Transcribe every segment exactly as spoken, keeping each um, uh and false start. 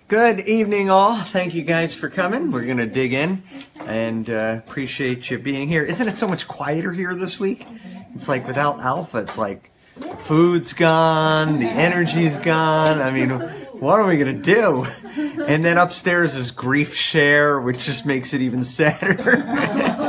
Good evening, all. Thank you guys for coming. We're going to dig in and uh, appreciate you being here. Isn't it so much quieter here this week? It's like without Alpha, it's like the food's gone, the energy's gone. I mean, what are we going to do? And then upstairs is Grief Share, which just makes it even sadder.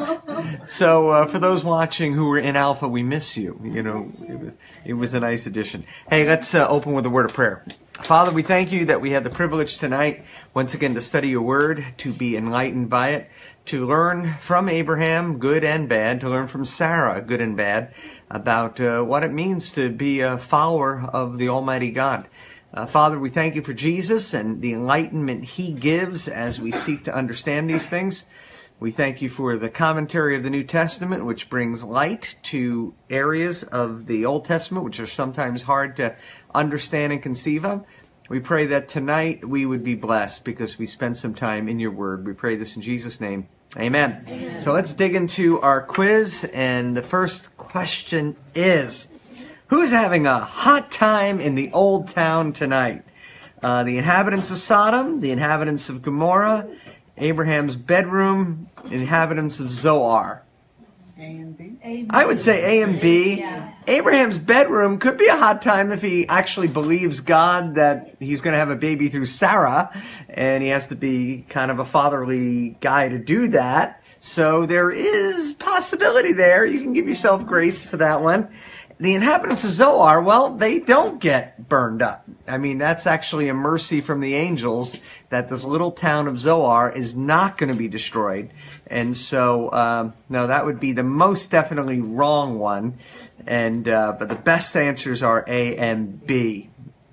So uh, for those watching who were in Alpha, we miss you. You know, it was, it was a nice addition. Hey, let's uh, open with a word of prayer. Father, we thank you that we had the privilege tonight, once again, to study your word, to be enlightened by it, to learn from Abraham, good and bad, to learn from Sarah, good and bad, about uh, what it means to be a follower of the Almighty God. Uh, Father, we thank you for Jesus and the enlightenment he gives as we seek to understand these things. We thank you for the commentary of the New Testament, which brings light to areas of the Old Testament, which are sometimes hard to understand and conceive of. We pray that tonight we would be blessed because we spent some time in your word. We pray this in Jesus' name. Amen. Amen. So let's dig into our quiz. And the first question is, who's having a hot time in the old town tonight? Uh, the inhabitants of Sodom, the inhabitants of Gomorrah, Abraham's bedroom, inhabitants of Zoar. A and B? A and B. I would say A and B. Yeah. Abraham's bedroom could be a hot time if he actually believes God that he's going to have a baby through Sarah, and he has to be kind of a fatherly guy to do that. So there is possibility there. You can give yourself grace for that one. The inhabitants of Zoar, well, they don't get burned up. I mean, that's actually a mercy from the angels that this little town of Zoar is not going to be destroyed. And so, um, no, that would be the most definitely wrong one. And uh, but the best answers are A and B.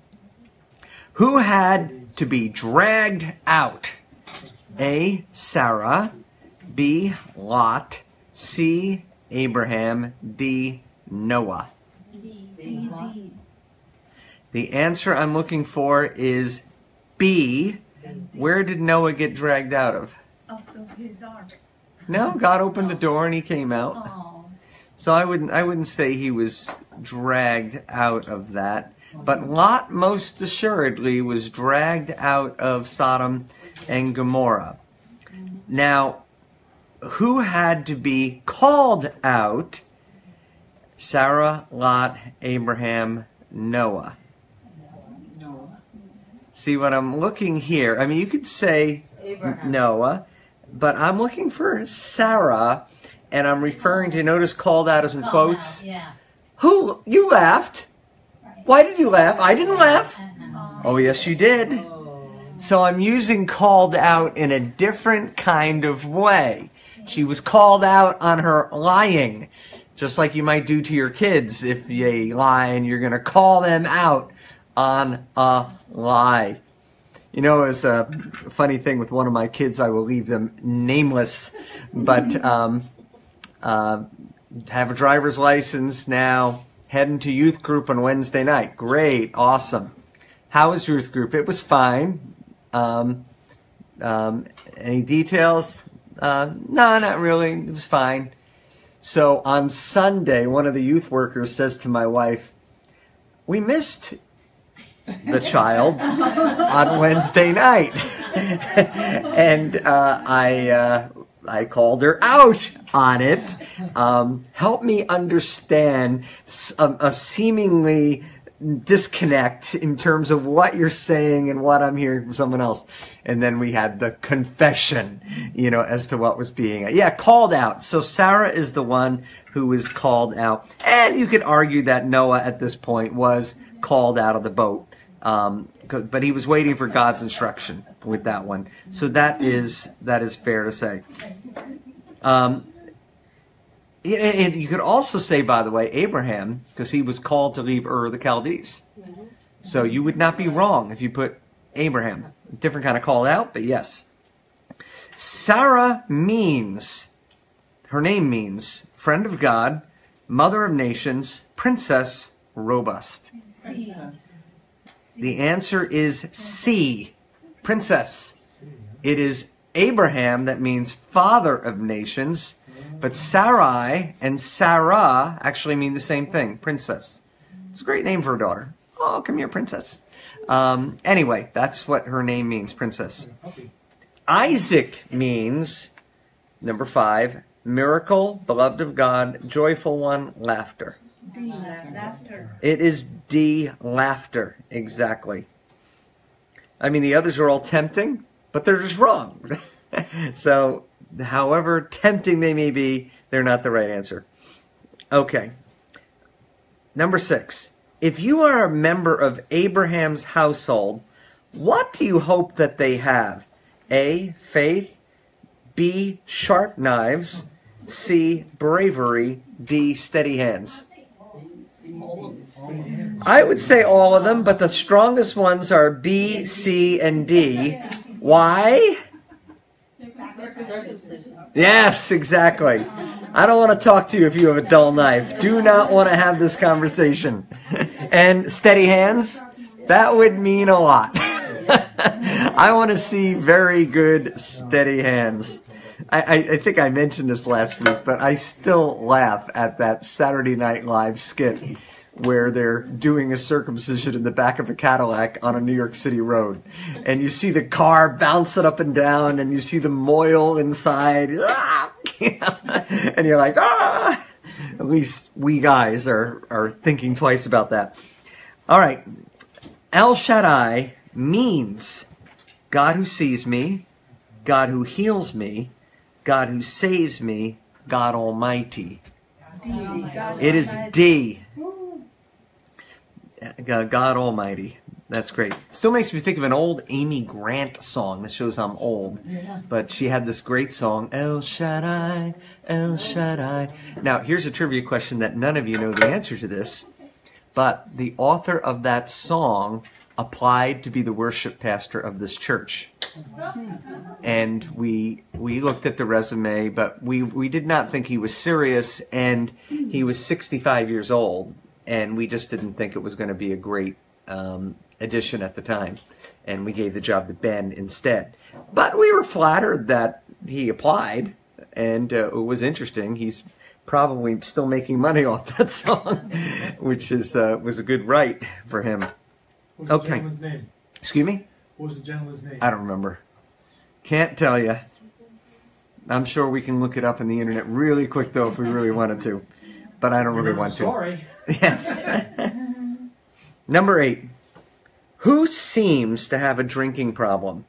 Who had to be dragged out? A, Sarah. B, Lot. C, Abraham. D, Noah. B, B, D. The answer I'm looking for is B. Where did Noah get dragged out of? Of his ark. No, God opened the door and he came out. Oh. So I wouldn't I wouldn't say he was dragged out of that. But Lot most assuredly was dragged out of Sodom and Gomorrah. Now, who had to be called out? Sarah, Lot, Abraham, Noah. Noah. See what I'm looking here? I mean, you could say Abraham. Noah, but I'm looking for Sarah, and I'm referring to, notice called out as in quotes. Yeah. Who? You laughed. Why did you laugh? I didn't laugh. Uh-huh. Oh, yes, you did. Oh. So I'm using called out in a different kind of way. She was called out on her lying. Just like you might do to your kids if they lie and you're going to call them out on a lie. You know, it's a funny thing with one of my kids. I will leave them nameless, but um, uh, have a driver's license now, heading to youth group on Wednesday night. Great, awesome. How was youth group? It was fine. Um, um, any details? Uh, no, not really. It was fine. So on Sunday, one of the youth workers says to my wife, we missed the child on Wednesday night. And uh, I uh, I called her out on it. Um, help me understand a, a seemingly disconnect in terms of what you're saying and what I'm hearing from someone else. And then we had the confession, you know, as to what was being, yeah, called out. So Sarah is the one who was called out. And you could argue that Noah at this point was called out of the boat. Um, but he was waiting for God's instruction with that one. So that is, that is fair to say. Um, And you could also say, by the way, Abraham, because he was called to leave Ur of the Chaldees. So you would not be wrong if you put Abraham. Different kind of call out, but yes. Sarah means, her name means, friend of God, mother of nations, princess, robust. Princess. The answer is C, princess. It is Abraham that means father of nations. But Sarai and Sarah actually mean the same thing, princess. It's a great name for a daughter. Oh, come here, princess. Um, anyway, that's what her name means, princess. Isaac means, number five, miracle, beloved of God, joyful one, laughter. D. Laughter. It is D, laughter, exactly. I mean, the others are all tempting, but they're just wrong. So, however tempting they may be, they're not the right answer. Okay. Number six. If you are a member of Abraham's household, what do you hope that they have? A, faith. B, sharp knives. C, bravery. D, steady hands. I would say all of them, but the strongest ones are B, C, and D. Why? Yes, exactly. I don't want to talk to you if you have a dull knife. Do not want to have this conversation. And steady hands, that would mean a lot. I want to see very good steady hands. I, I, I think I mentioned this last week, but I still laugh at that Saturday Night Live skit where they're doing a circumcision in the back of a Cadillac on a New York City road. And you see the car bouncing up and down, and you see the moil inside. And you're like, ah! At least we guys are, are thinking twice about that. All right. El Shaddai means God who sees me, God who heals me, God who saves me, God Almighty. D. God It is Almighty. D. God Almighty. That's great. Still makes me think of an old Amy Grant song. That shows I'm old. But she had this great song, El Shaddai, El Shaddai. Now, here's a trivia question that none of you know the answer to this. But the author of that song applied to be the worship pastor of this church. And we we looked at the resume, but we, we did not think he was serious, and he was sixty-five years old, and we just didn't think it was going to be a great um, addition at the time, and we gave the job to Ben instead. But we were flattered that he applied, and uh, it was interesting. He's probably still making money off that song, which is uh, was a good write for him. What's the Okay. gentleman's name? Excuse me? What was the gentleman's name? I don't remember. Can't tell you. I'm sure we can look it up in the internet really quick, though, if we really wanted to. But I don't really Remember want the to. story. Yes. Number eight. Who seems to have a drinking problem?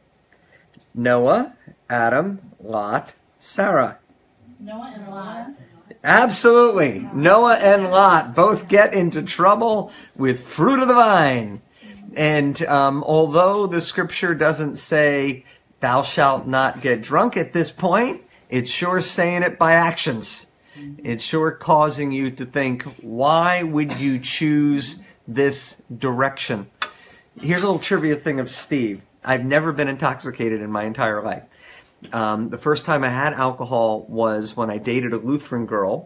Noah, Adam, Lot, Sarah. Noah and Lot. Absolutely. Noah and Lot both get into trouble with fruit of the vine. And um, although the scripture doesn't say, thou shalt not get drunk at this point, it's sure saying it by actions. It's sure causing you to think, why would you choose this direction? Here's a little trivia thing of Steve. I've never been intoxicated in my entire life. Um, the first time I had alcohol was when I dated a Lutheran girl.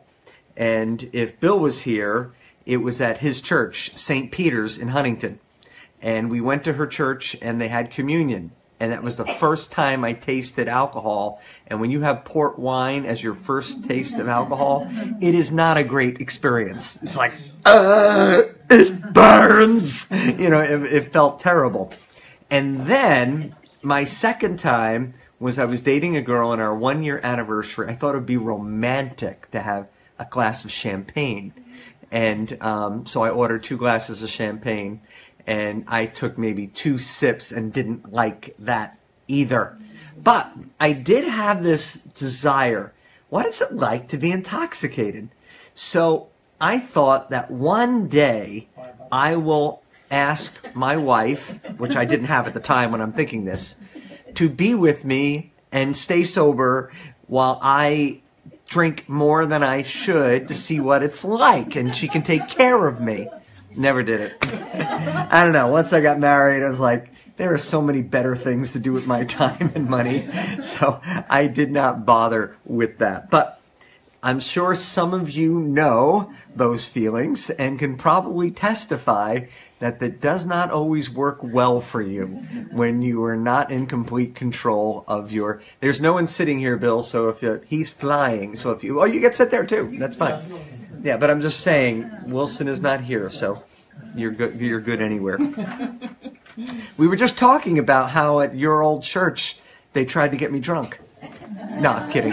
And if Bill was here, it was at his church, Saint Peter's in Huntington. And we went to her church and they had communion. And that was the first time I tasted alcohol. And when you have port wine as your first taste of alcohol, it is not a great experience. It's like, uh, it burns. You know, it, it felt terrible. And then my second time was I was dating a girl on our one year anniversary. I thought it would be romantic to have a glass of champagne. And um, so I ordered two glasses of champagne. And I took maybe two sips and didn't like that either. But I did have this desire. What is it like to be intoxicated? So I thought that one day I will ask my wife, which I didn't have at the time when I'm thinking this, to be with me and stay sober while I drink more than I should to see what it's like. And she can take care of me. Never did it. I don't know. Once I got married, I was like, there are so many better things to do with my time and money. So I did not bother with that. But I'm sure some of you know those feelings and can probably testify that that does not always work well for you when you are not in complete control of your... There's no one sitting here, Bill, so if you, he's flying. So if you... Oh, you get to sit there too. That's fine. Yeah, but I'm just saying, Wilson is not here, so you're good, you're good anywhere. We were just talking about how at your old church they tried to get me drunk. No, I'm kidding.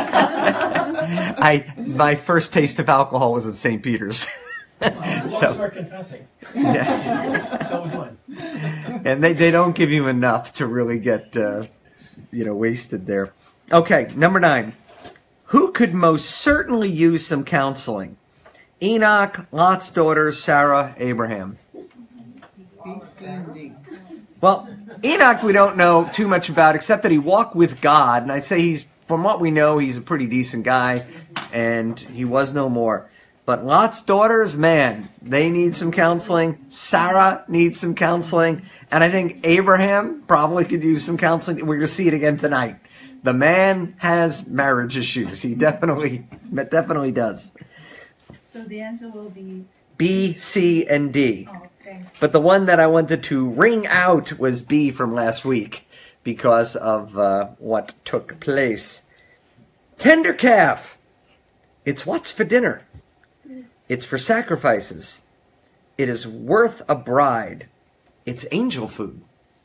I my first taste of alcohol was at Saint Peter's. Well, so we're confessing. Yes. So was mine. And they, they don't give you enough to really get uh, you know wasted there. Okay, number nine. Who could most certainly use some counseling? Enoch, Lot's daughters, Sarah, Abraham. B, C, and D. Well, Enoch we don't know too much about except that he walked with God, and I say he's, from what we know, he's a pretty decent guy, and he was no more. But Lot's daughters, man, they need some counseling. Sarah needs some counseling, and I think Abraham probably could use some counseling. We're going to see it again tonight. The man has marriage issues. He definitely, definitely does. So the answer will be B, C, and D. oh, thanks. But the one that I wanted to ring out was B from last week because of uh, what took place. Tender calf. It's what's for dinner. It's for sacrifices. It is worth a bride. It's angel food.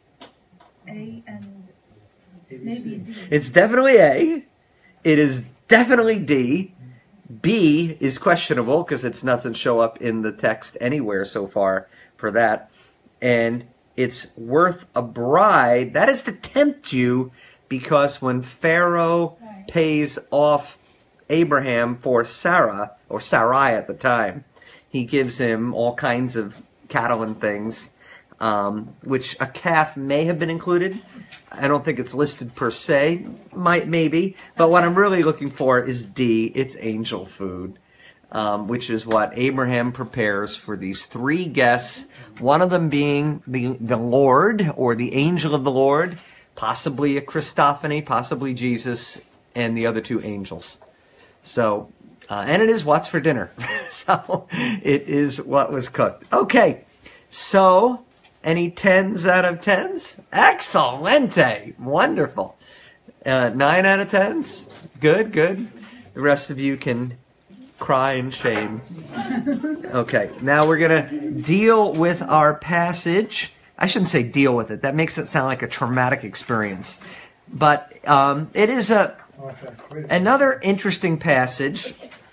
A and maybe D. It's definitely A. It is definitely D. B is questionable because it doesn't show up in the text anywhere so far for that. And it's worth a bride. That is to tempt you because when Pharaoh Right. pays off Abraham for Sarah, or Sarai at the time, he gives him all kinds of cattle and things, um, which a calf may have been included. I don't think it's listed per se. Might, maybe. But what I'm really looking for is D. It's angel food, um, which is what Abraham prepares for these three guests, one of them being the, the Lord, or the angel of the Lord, possibly a Christophany, possibly Jesus, and the other two angels. So, uh, and it is what's for dinner. So, it is what was cooked. Okay, so... Any tens out of tens? Excelente. Wonderful. Uh, nine out of tens? Good, good. The rest of you can cry in shame. Okay, now we're going to deal with our passage. I shouldn't say deal with it. That makes it sound like a traumatic experience. But um, it is a another interesting passage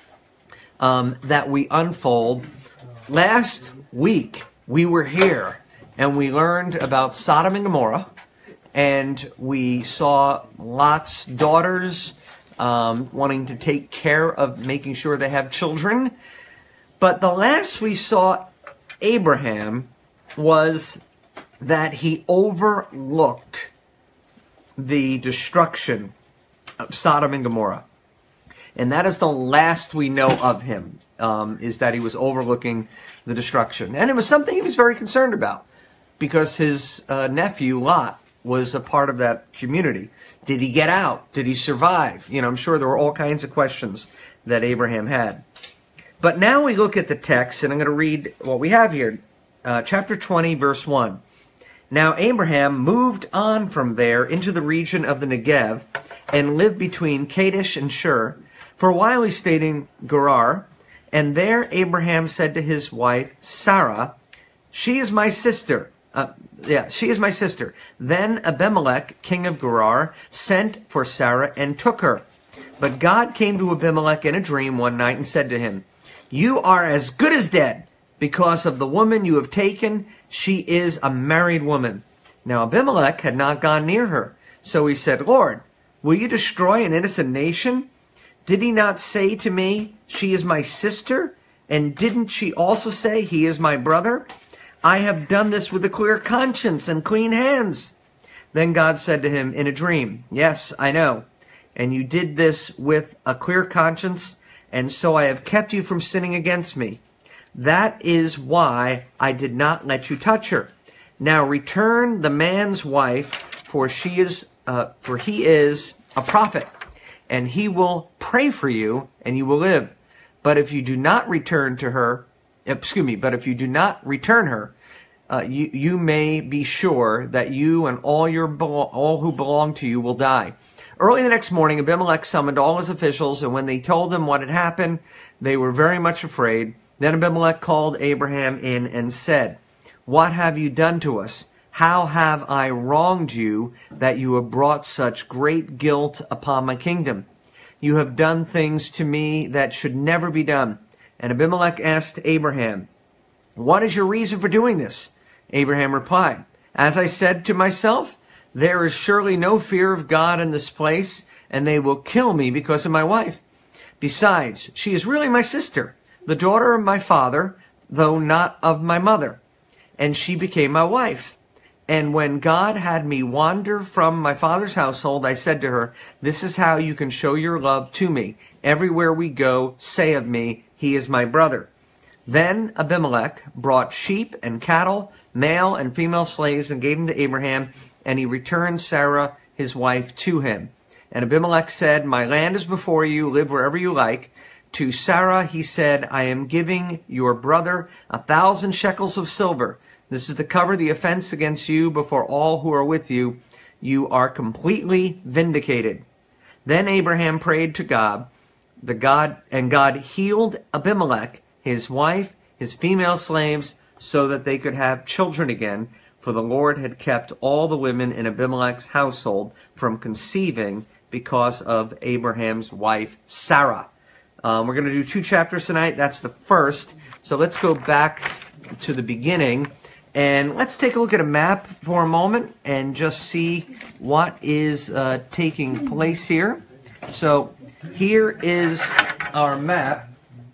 um, that we unfold. Last week, we were here. And we learned about Sodom and Gomorrah, and we saw Lot's daughters um, wanting to take care of making sure they have children. But the last we saw Abraham was that he overlooked the destruction of Sodom and Gomorrah. And that is the last we know of him, um, is that he was overlooking the destruction. And it was something he was very concerned about, because his uh, nephew, Lot, was a part of that community. Did he get out? Did he survive? You know, I'm sure there were all kinds of questions that Abraham had. But now we look at the text, and I'm going to read what we have here. Uh, chapter twenty, verse one. Now Abraham moved on from there into the region of the Negev and lived between Kadesh and Shur. For a while he stayed in Gerar, and there Abraham said to his wife, Sarah, she is my sister. Uh, yeah, she is my sister. Then Abimelech, king of Gerar, sent for Sarah and took her. But God came to Abimelech in a dream one night and said to him, you are as good as dead because of the woman you have taken. She is a married woman. Now Abimelech had not gone near her. So he said, Lord, will you destroy an innocent nation? Did he not say to me, she is my sister? And didn't she also say, he is my brother? I have done this with a clear conscience and clean hands. Then God said to him in a dream, yes, I know. And you did this with a clear conscience, and so I have kept you from sinning against me. That is why I did not let you touch her. Now return the man's wife, for she is, uh, for he is a prophet, and he will pray for you, and you will live. But if you do not return to her, excuse me, but if you do not return her, uh, you, you may be sure that you and all your all who belong to you will die. Early the next morning, Abimelech summoned all his officials, and when they told them what had happened, they were very much afraid. Then Abimelech called Abraham in and said, what have you done to us? How have I wronged you that you have brought such great guilt upon my kingdom? You have done things to me that should never be done. And Abimelech asked Abraham, what is your reason for doing this? Abraham replied, as I said to myself, there is surely no fear of God in this place, and they will kill me because of my wife. Besides, she is really my sister, the daughter of my father, though not of my mother. And she became my wife. And when God had me wander from my father's household, I said to her, this is how you can show your love to me. Everywhere we go, say of me, he is my brother. Then Abimelech brought sheep and cattle, male and female slaves, and gave them to Abraham, and he returned Sarah, his wife, to him. And Abimelech said, my land is before you, live wherever you like. To Sarah he said, I am giving your brother a thousand shekels of silver. This is to cover the offense against you before all who are with you. You are completely vindicated. Then Abraham prayed to God, the God, and God healed Abimelech, his wife, his female slaves, so that they could have children again, for the Lord had kept all the women in Abimelech's household from conceiving because of Abraham's wife, Sarah. Um, we're going to do two chapters tonight. That's the first. So let's go back to the beginning. And let's take a look at a map for a moment and just see what is uh, taking place here. So here is our map.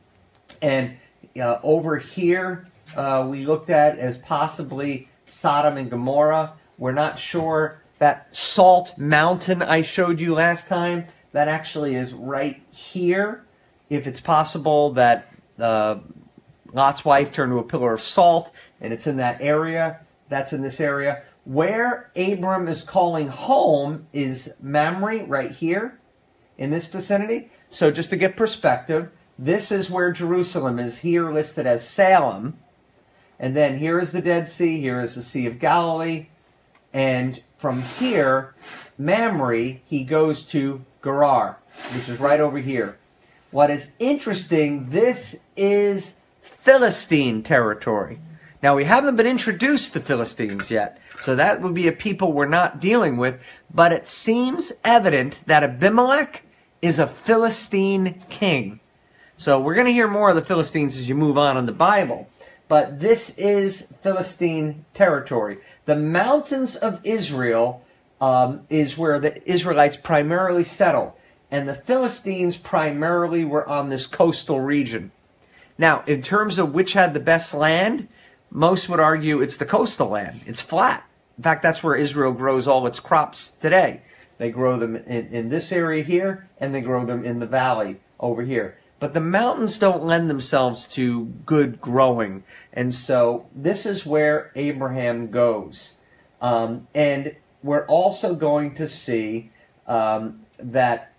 And uh, over here uh, we looked at as possibly Sodom and Gomorrah. We're not sure. That Salt Mountain I showed you last time, that actually is right here. If it's possible that uh, Lot's wife turned to a pillar of salt, and it's in that area. That's in this area. Where Abram is calling home is Mamre, right here, in this vicinity. So just to get perspective, this is where Jerusalem is, here listed as Salem. And then here is the Dead Sea, here is the Sea of Galilee. And from here, Mamre, he goes to Gerar, which is right over here. What is interesting, this is Philistine territory. Now, we haven't been introduced to Philistines yet, so that would be a people we're not dealing with, but it seems evident that Abimelech is a Philistine king. So we're going to hear more of the Philistines as you move on in the Bible, but this is Philistine territory. The mountains of Israel um, is where the Israelites primarily settled, and the Philistines primarily were on this coastal region. Now, in terms of which had the best land, most would argue it's the coastal land. It's flat. In fact, that's where Israel grows all its crops today. They grow them in, in this area here, and they grow them in the valley over here. But the mountains don't lend themselves to good growing. And so this is where Abraham goes. Um, and we're also going to see um, that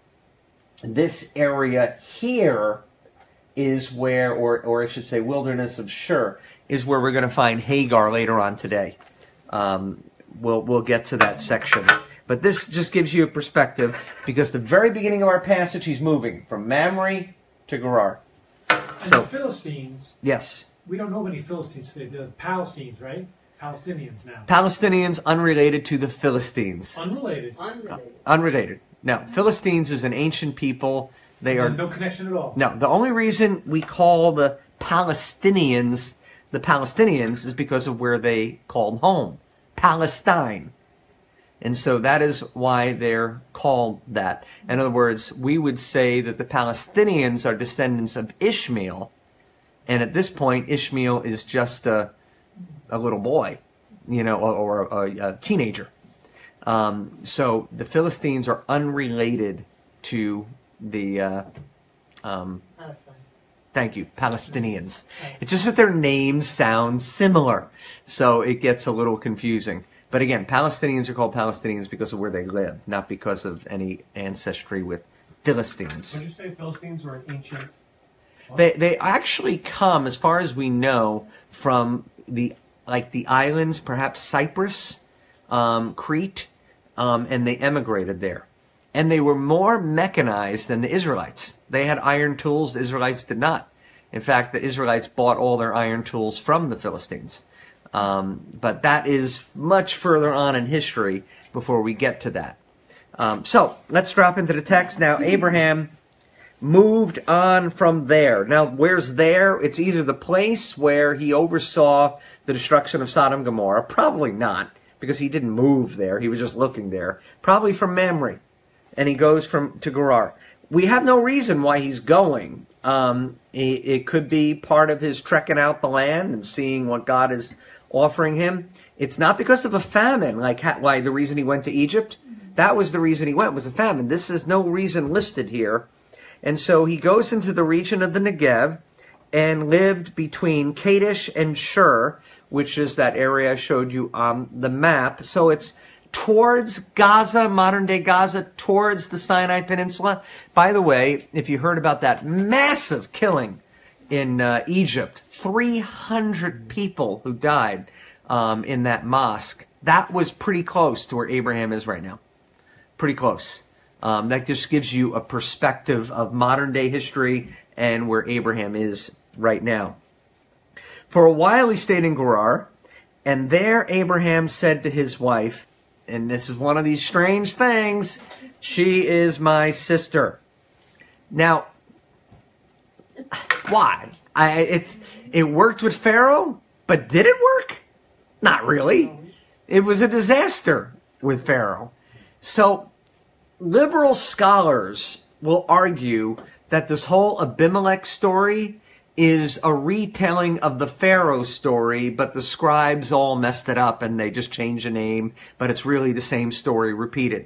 this area here is where, or, or I should say wilderness of Shur, is where we're going to find Hagar later on today. Um, we'll, we'll get to that section. But this just gives you a perspective, because the very beginning of our passage, he's moving from Mamre to Gerar. And So, the Philistines, yes. we don't know many Philistines today. The Palestinians, right? Palestinians now. Palestinians unrelated to the Philistines. Unrelated. Unrelated. Unrelated. No, Philistines is an ancient people. They are And no connection at all. no. The only reason we call the Palestinians the Palestinians is because of where they called home, Palestine, and so that is why they're called that. In other words, we would say that the Palestinians are descendants of Ishmael, and at this point, Ishmael is just a a little boy, you know, or, or a, a teenager. Um, so the Philistines are unrelated to the, uh, um, Palestine. thank you, Palestinians. It's just that their names sound similar, so it gets a little confusing. But again, Palestinians are called Palestinians because of where they live, not because of any ancestry with Philistines. Would you say Philistines were an ancient? They they actually come, as far as we know, from the like the islands, perhaps Cyprus, um, Crete, um, and they emigrated there. And they were more mechanized than the Israelites. They had iron tools, the Israelites did not. In fact, the Israelites bought all their iron tools from the Philistines. Um, but that is much further on in history before we get to that. Um, so let's drop into the text. Now, Abraham moved on from there. Now, where's there? It's either the place where he oversaw the destruction of Sodom and Gomorrah. Probably not, because he didn't move there. He was just looking there. Probably from Mamre. And he goes from to Gerar. We have no reason why he's going. Um, it, it could be part of his trekking out the land and seeing what God is offering him. It's not because of a famine, like ha- why the reason he went to Egypt. That was the reason he went, was a famine. This is no reason listed here. And so he goes into the region of the Negev and lived between Kadesh and Shur, which is that area I showed you on the map. So it's towards Gaza, modern-day Gaza, towards the Sinai Peninsula. By the way, if you heard about that massive killing in uh, Egypt, three hundred people who died um, in that mosque, that was pretty close to where Abraham is right now. Pretty close. Um, that just gives you a perspective of modern-day history and where Abraham is right now. For a while he stayed in Gerar, and there Abraham said to his wife, and this is one of these strange things, she is my sister. Now, why? I, it's, it worked with Pharaoh, but did it work? Not really. It was a disaster with Pharaoh. So, liberal scholars will argue that this whole Abimelech story is a retelling of the Pharaoh story, but the scribes all messed it up and they just changed the name, but it's really the same story repeated.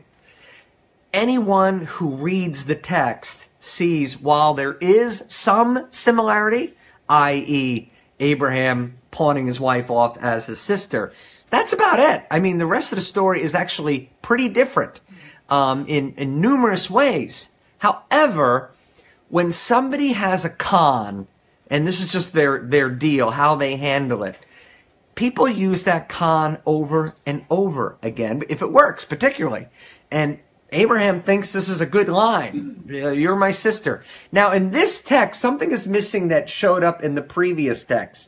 Anyone who reads the text sees while there is some similarity, that is. Abraham pawning his wife off as his sister, that's about it. I mean, the rest of the story is actually pretty different um, in, in numerous ways. However, when somebody has a con, and this is just their, their deal, how they handle it, people use that con over and over again, if it works particularly. And Abraham thinks this is a good line. You're my sister. Now, in this text, something is missing that showed up in the previous text.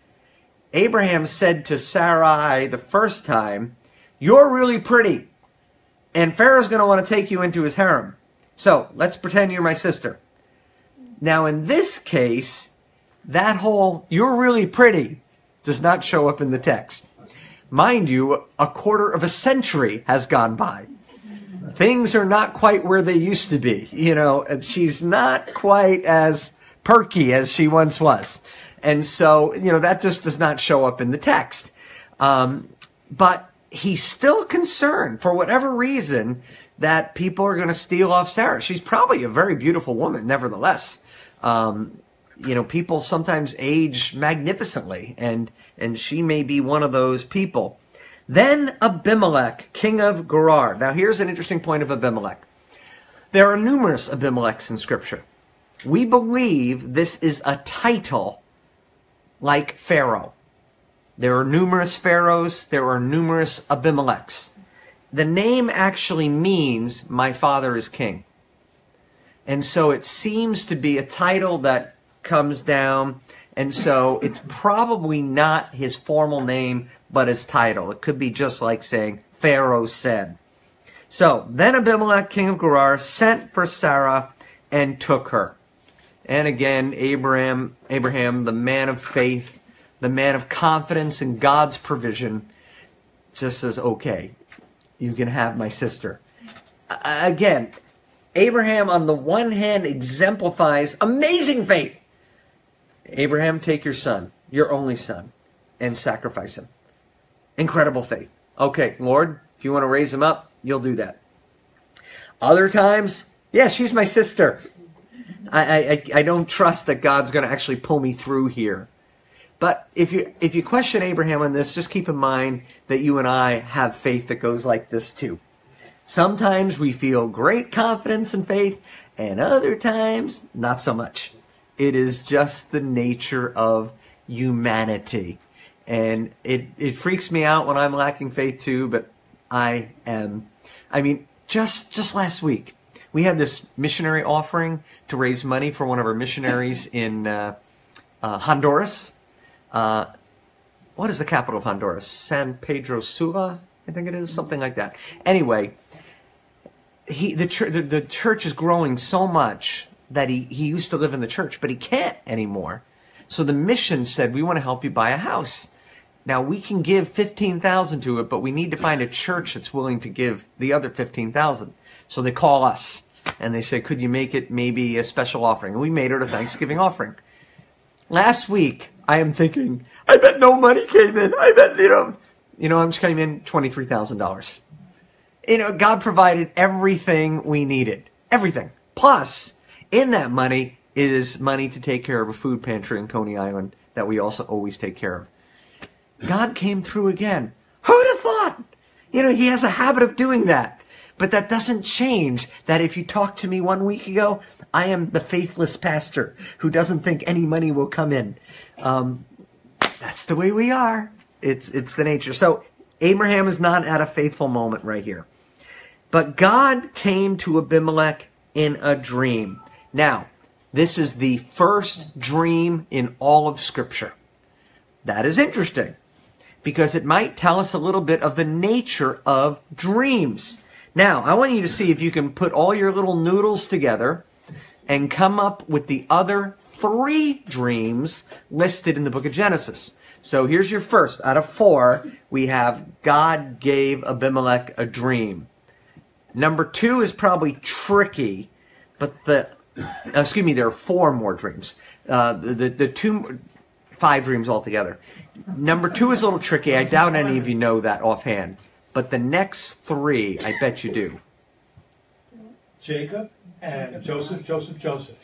Abraham said to Sarai the first time, you're really pretty, and Pharaoh's going to want to take you into his harem. So, let's pretend you're my sister. Now, in this case, that whole, you're really pretty, does not show up in the text. Mind you, a quarter of a century has gone by. Things are not quite where they used to be. You know, and she's not quite as perky as she once was. And so, you know, that just does not show up in the text. Um, but he's still concerned, for whatever reason, that people are going to steal off Sarah. She's probably a very beautiful woman, nevertheless. Um, you know, people sometimes age magnificently, and, and she may be one of those people. Then Abimelech, king of Gerar. Now here's an interesting point of Abimelech. There are numerous Abimelechs in Scripture. We believe this is a title like Pharaoh. There are numerous pharaohs. There are numerous Abimelechs. The name actually means my father is king. And so it seems to be a title that comes down. And so it's probably not his formal name, but his title. It could be just like saying Pharaoh said. So then Abimelech, king of Gerar, sent for Sarah and took her. And again, Abraham, Abraham, the man of faith, the man of confidence in God's provision, just says, okay, you can have my sister. Uh, again, Abraham, on the one hand, exemplifies amazing faith. Abraham, take your son, your only son, and sacrifice him. Incredible faith. Okay, Lord, if you want to raise him up, you'll do that. Other times, yeah, she's my sister. I, I, I don't trust that God's going to actually pull me through here. But if you if you question Abraham on this, just keep in mind that you and I have faith that goes like this too. Sometimes we feel great confidence and faith, and other times, not so much. It is just the nature of humanity. And it, it freaks me out when I'm lacking faith too, but I am. I mean, just just last week, we had this missionary offering to raise money for one of our missionaries in uh, uh, Honduras. Uh, what is the capital of Honduras? San Pedro Sula, I think it is, something like that. Anyway, he the church the, the church is growing so much that he he used to live in the church, but he can't anymore. So the mission said, we want to help you buy a house. Now we can give fifteen thousand to it, but we need to find a church that's willing to give the other fifteen thousand. So they call us and they say, could you make it maybe a special offering? And we made it a Thanksgiving offering. Last week, I am thinking, I bet no money came in. I bet, you know, you know, I'm just came in twenty-three thousand dollars. You know, God provided everything we needed. Everything. Plus, in that money is money to take care of a food pantry in Coney Island that we also always take care of. God came through again. Who'd have thought? You know, he has a habit of doing that. But that doesn't change that if you talked to me one week ago, I am the faithless pastor who doesn't think any money will come in. Um, that's the way we are. It's, it's the nature. So Abraham is not at a faithful moment right here. But God came to Abimelech in a dream. Now, this is the first dream in all of Scripture. That is interesting because it might tell us a little bit of the nature of dreams. Now, I want you to see if you can put all your little noodles together and come up with the other three dreams listed in the book of Genesis. So here's your first. Out of four, we have God gave Abimelech a dream. Number two is probably tricky, but the, excuse me, there are four more dreams. Uh, the, the, the two, five dreams altogether. Number two is a little tricky. I doubt any of you know that offhand. But the next three, I bet you do. Jacob and Joseph, Joseph, Joseph.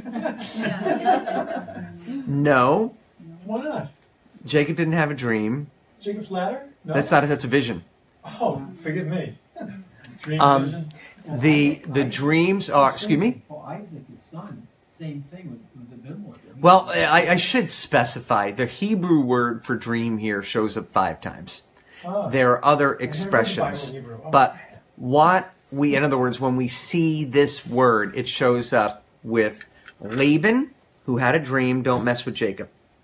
No. Why not? Jacob didn't have a dream. Jacob's ladder? No. That's not, that's a vision. Oh, forgive me. Dream Um, vision. The, the dreams are, excuse me? Well, Isaac, his son, same thing with, with Abimelech. Well, I, I should specify, the Hebrew word for dream here shows up five times. Ah. There are other Bible expressions, Hebrew. Oh. but what we, in other words, when we see this word, it shows up with Laban, who had a dream, don't mess with Jacob.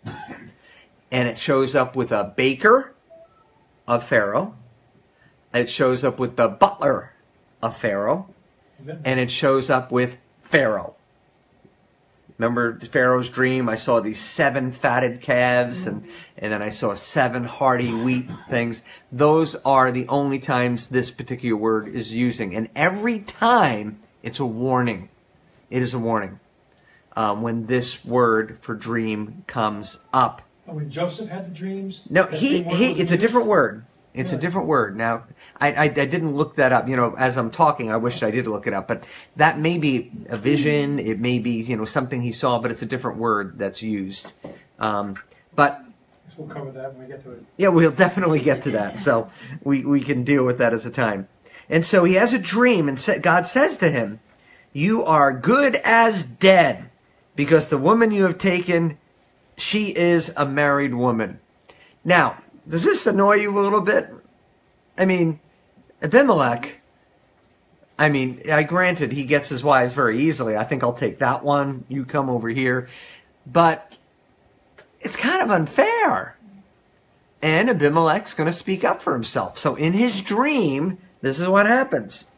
And it shows up with a baker of Pharaoh. It shows up with the butler of Pharaoh. And it shows up with Pharaoh. Remember Pharaoh's dream? I saw these seven fatted calves, and, and then I saw seven hearty wheat things. Those are the only times this particular word is using. And every time, it's a warning. It is a warning um, when this word for dream comes up. Oh, when Joseph had the dreams? No, that he, same word he was it's a used? different word. It's Yeah. a different word. Now, I, I, I didn't look that up. You know, as I'm talking, I wish I did look it up. But that may be a vision. It may be, you know, something he saw, but it's a different word that's used. Um, but, Guess we'll cover that when we get to it. yeah, we'll definitely get to that. So we, we can deal with that as a time. And so he has a dream, and sa- God says to him, you are good as dead, because the woman you have taken, she is a married woman. Now, does this annoy you a little bit? I mean, Abimelech, I mean, I granted he gets his wives very easily. I think I'll take that one. You come over here. But it's kind of unfair. And Abimelech's going to speak up for himself. So in his dream, this is what happens.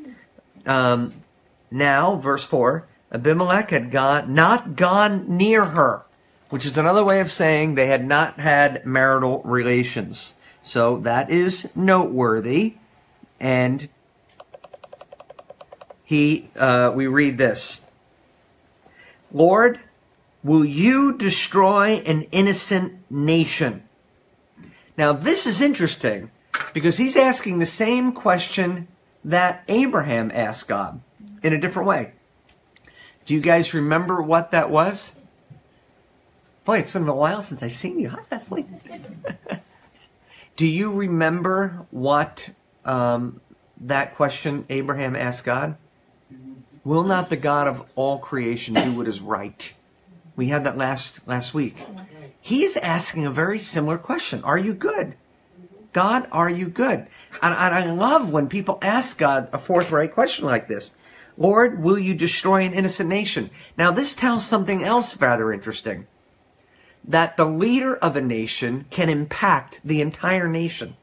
Um, now, verse four, Abimelech had gone, not gone near her, which is another way of saying they had not had marital relations. So that is noteworthy. And he, uh, we read this. Lord, will you destroy an innocent nation? Now this is interesting because he's asking the same question that Abraham asked God in a different way. Do you guys remember what that was? Boy, it's been a while since I've seen you. Hi, Leslie. Do you remember what um, that question Abraham asked God? Will not the God of all creation do what is right? We had that last last week. He's asking a very similar question. Are you good? God, are you good? And, and I love when people ask God a forthright question like this. Lord, will you destroy an innocent nation? Now, this tells something else rather interesting. that the leader of a nation can impact the entire nation.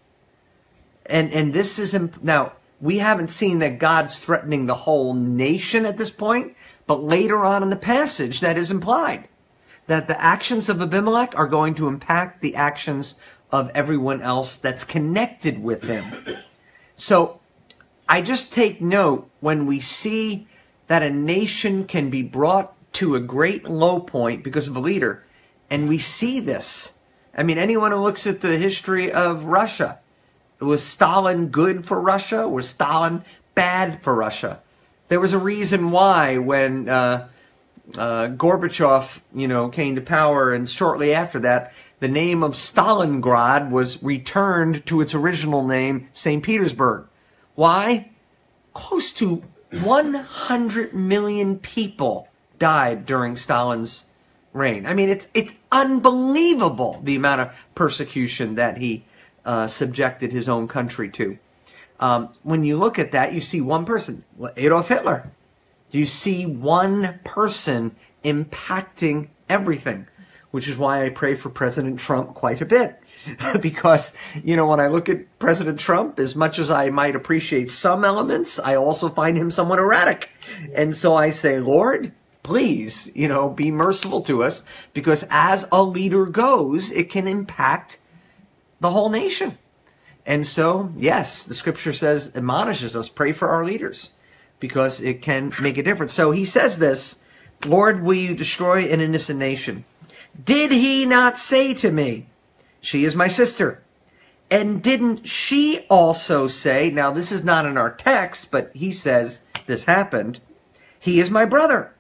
And and this is, imp- now, we haven't seen that God's threatening the whole nation at this point, but later on in the passage that is implied. That the actions of Abimelech are going to impact the actions of everyone else that's connected with him. So I just take note when we see that a nation can be brought to a great low point because of a leader, and we see this. I mean, anyone who looks at the history of Russia, was Stalin good for Russia? Was Stalin bad for Russia? There was a reason why when uh, uh, Gorbachev, you know, came to power, and shortly after that, the name of Stalingrad was returned to its original name, Saint Petersburg. Why? Close to one hundred million people died during Stalin's reign. I mean, it's it's unbelievable the amount of persecution that he uh, subjected his own country to. Um, when you look at that, you see one person, Adolf Hitler. You see one person impacting everything, which is why I pray for President Trump quite a bit. Because, you know, when I look at President Trump, as much as I might appreciate some elements, I also find him somewhat erratic. And so I say, Lord, please, you know, be merciful to us, because as a leader goes, it can impact the whole nation. And so, yes, the scripture says, admonishes us, pray for our leaders, because it can make a difference. So he says this, Lord, will you destroy an innocent nation? Did he not say to me, she is my sister? And didn't she also say, now this is not in our text, but he says this happened, he is my brother.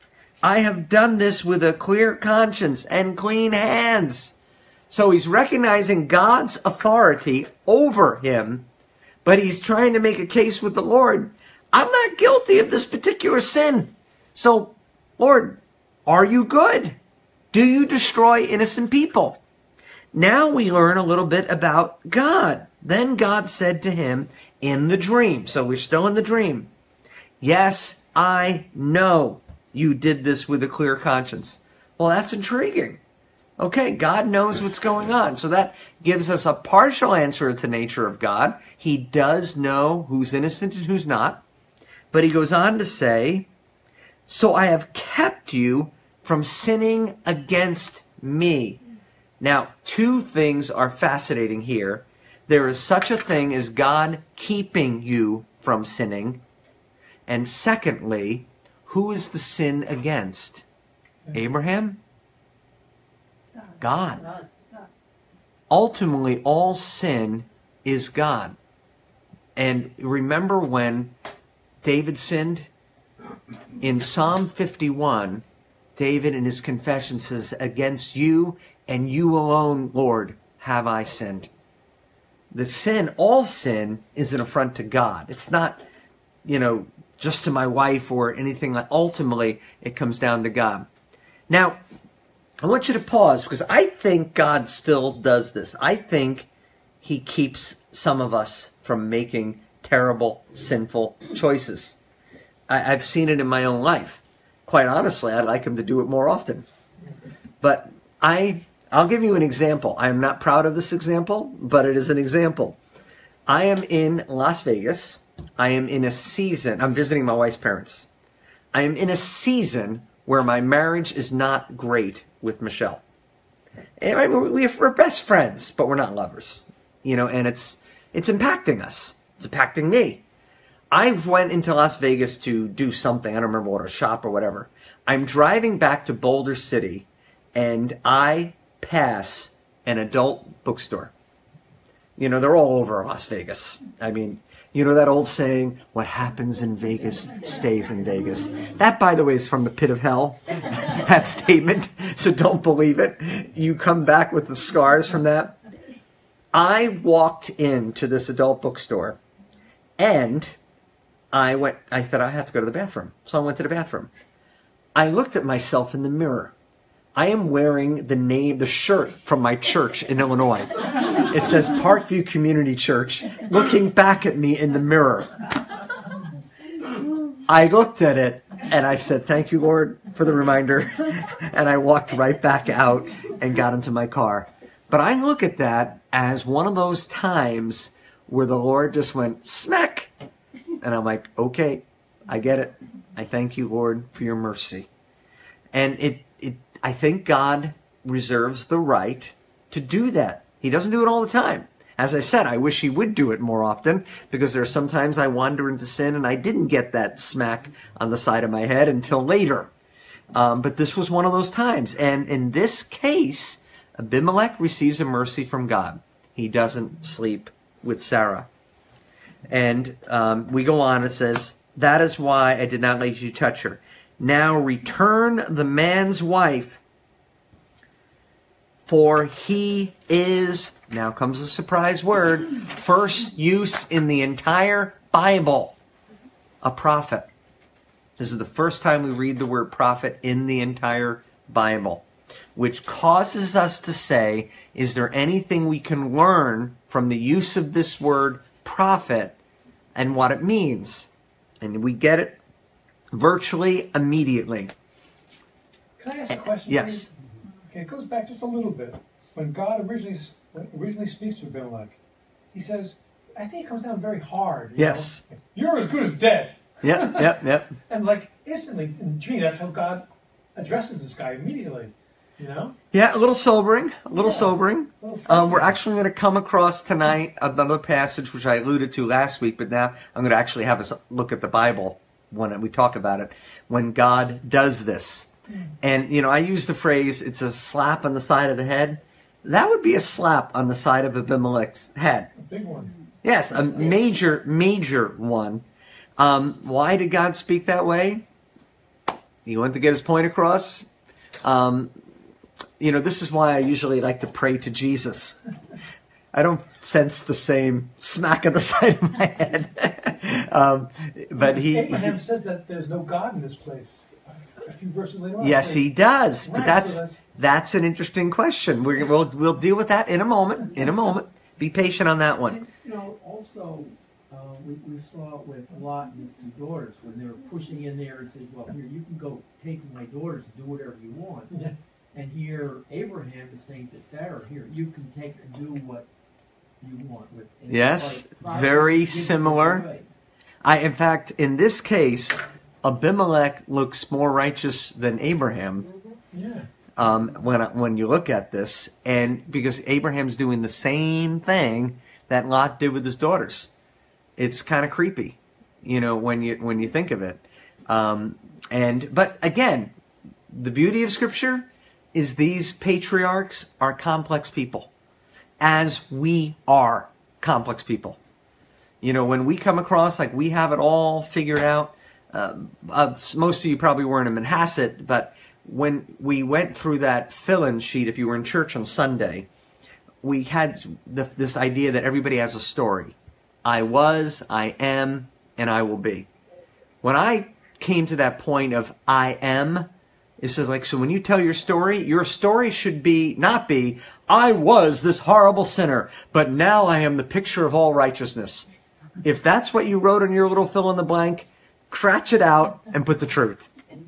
I have done this with a clear conscience and clean hands. So he's recognizing God's authority over him, but he's trying to make a case with the Lord. I'm not guilty of this particular sin. So, Lord, are you good? Do you destroy innocent people? Now we learn a little bit about God. Then God said to him in the dream. So we're still in the dream. Yes, I know you did this with a clear conscience. Well, that's intriguing. Okay, God knows what's going on. So that gives us a partial answer to the nature of God. He does know who's innocent and who's not. But he goes on to say, so I have kept you from sinning against me. Now, two things are fascinating here. There is such a thing as God keeping you from sinning. And secondly, who is the sin against? Abraham? God. Ultimately, all sin is God. And remember when David sinned? In Psalm fifty-one, David in his confession says, against you and you alone, Lord, have I sinned. The sin, all sin, is an affront to God. It's not, you know, just to my wife or anything like. Ultimately, it comes down to God. Now, I want you to pause, because I think God still does this. I think he keeps some of us from making terrible, sinful choices. I, I've seen it in my own life. Quite honestly, I'd like him to do it more often. But I, I'll give you an example. I am not proud of this example, but it is an example. I am in Las Vegas. I am in a season. I'm visiting my wife's parents. I am in a season where my marriage is not great with Michelle. And I mean, we're best friends, but we're not lovers. You know, and it's it's impacting us. It's impacting me. I went into Las Vegas to do something. I don't remember what, a shop or whatever. I'm driving back to Boulder City, and I pass an adult bookstore. You know, they're all over Las Vegas. I mean, you know that old saying, what happens in Vegas stays in Vegas. That, by the way, is from the pit of hell, that statement. So don't believe it. You come back with the scars from that. I walked into this adult bookstore, and I went, I thought I have to go to the bathroom. So I went to the bathroom. I looked at myself in the mirror. I am wearing the name, the shirt from my church in Illinois. It says Parkview Community Church, looking back at me in the mirror. I looked at it, And I said, thank you, Lord, for the reminder. And I walked right back out and got into my car. But I look at that as one of those times where the Lord just went, smack. And I'm like, okay, I get it. I thank you, Lord, for your mercy. And it, it, I think God reserves the right to do that. He doesn't do it all the time. As I said, I wish he would do it more often, because there are sometimes I wander into sin and I didn't get that smack on the side of my head until later. Um, but this was one of those times. And in this case, Abimelech receives a mercy from God. He doesn't sleep with Sarah. And um, we go on, it says, that is why I did not let you touch her. Now return the man's wife, for he is, now comes a surprise word, first use in the entire Bible, a prophet. This is the first time we read the word prophet in the entire Bible, which causes us to say, is there anything we can learn from the use of this word prophet and what it means? And we get it virtually immediately. Can I ask a question? Yes. Please? Okay, it goes back just a little bit. When God originally when originally speaks to Abimelech, he says, I think it comes down very hard. You Yes. know? You're as good as dead. Yep, yep, yep. And like instantly, and to me, that's how God addresses this guy immediately. You know? Yeah, a little sobering, a little Yeah. sobering. A little Um, we're frightening. actually going to come across tonight another passage which I alluded to last week, but now I'm going to actually have us look at the Bible when we talk about it, when God does this. And, you know, I use the phrase, it's a slap on the side of the head. That would be a slap on the side of Abimelech's head. A big one. Yes, a major, major one. Um, why did God speak that way? He wanted to get his point across. Um, you know, this is why I usually like to pray to Jesus. I don't sense the same smack on the side of my head. um, but he... Abraham he says that there's no God in this place. A few verses later on. yes, he does. But Right, that's so that's- that's an interesting question. We're, we'll we'll deal with that in a moment. In a moment. Be patient on that one. And, you know, also, uh, we, we saw it with Lot and his two daughters, when they were pushing in there and said, well, here, you can go take my daughters and do whatever you want. Yeah. And here, Abraham is saying to Sarah, here, you can take and do what you want with it. Yes, Like, very give it similar. away. I, in fact, in this case, Abimelech looks more righteous than Abraham. Yeah. Um, when when you look at this, and because Abraham's doing the same thing that Lot did with his daughters, it's kind of creepy, you know, when you when you think of it. Um, and but again, the beauty of Scripture is these patriarchs are complex people, as we are complex people. You know, when we come across like we have it all figured out. Uh, uh, most of you probably weren't in Manhasset, but when we went through that fill-in sheet, if you were in church on Sunday, we had the, this idea that everybody has a story. I was, I am, and I will be. When I came to that point of I am, it says like, so when you tell your story, your story should be, not be, I was this horrible sinner, but now I am the picture of all righteousness. If that's what you wrote on your little fill-in-the-blank, scratch it out and put the truth.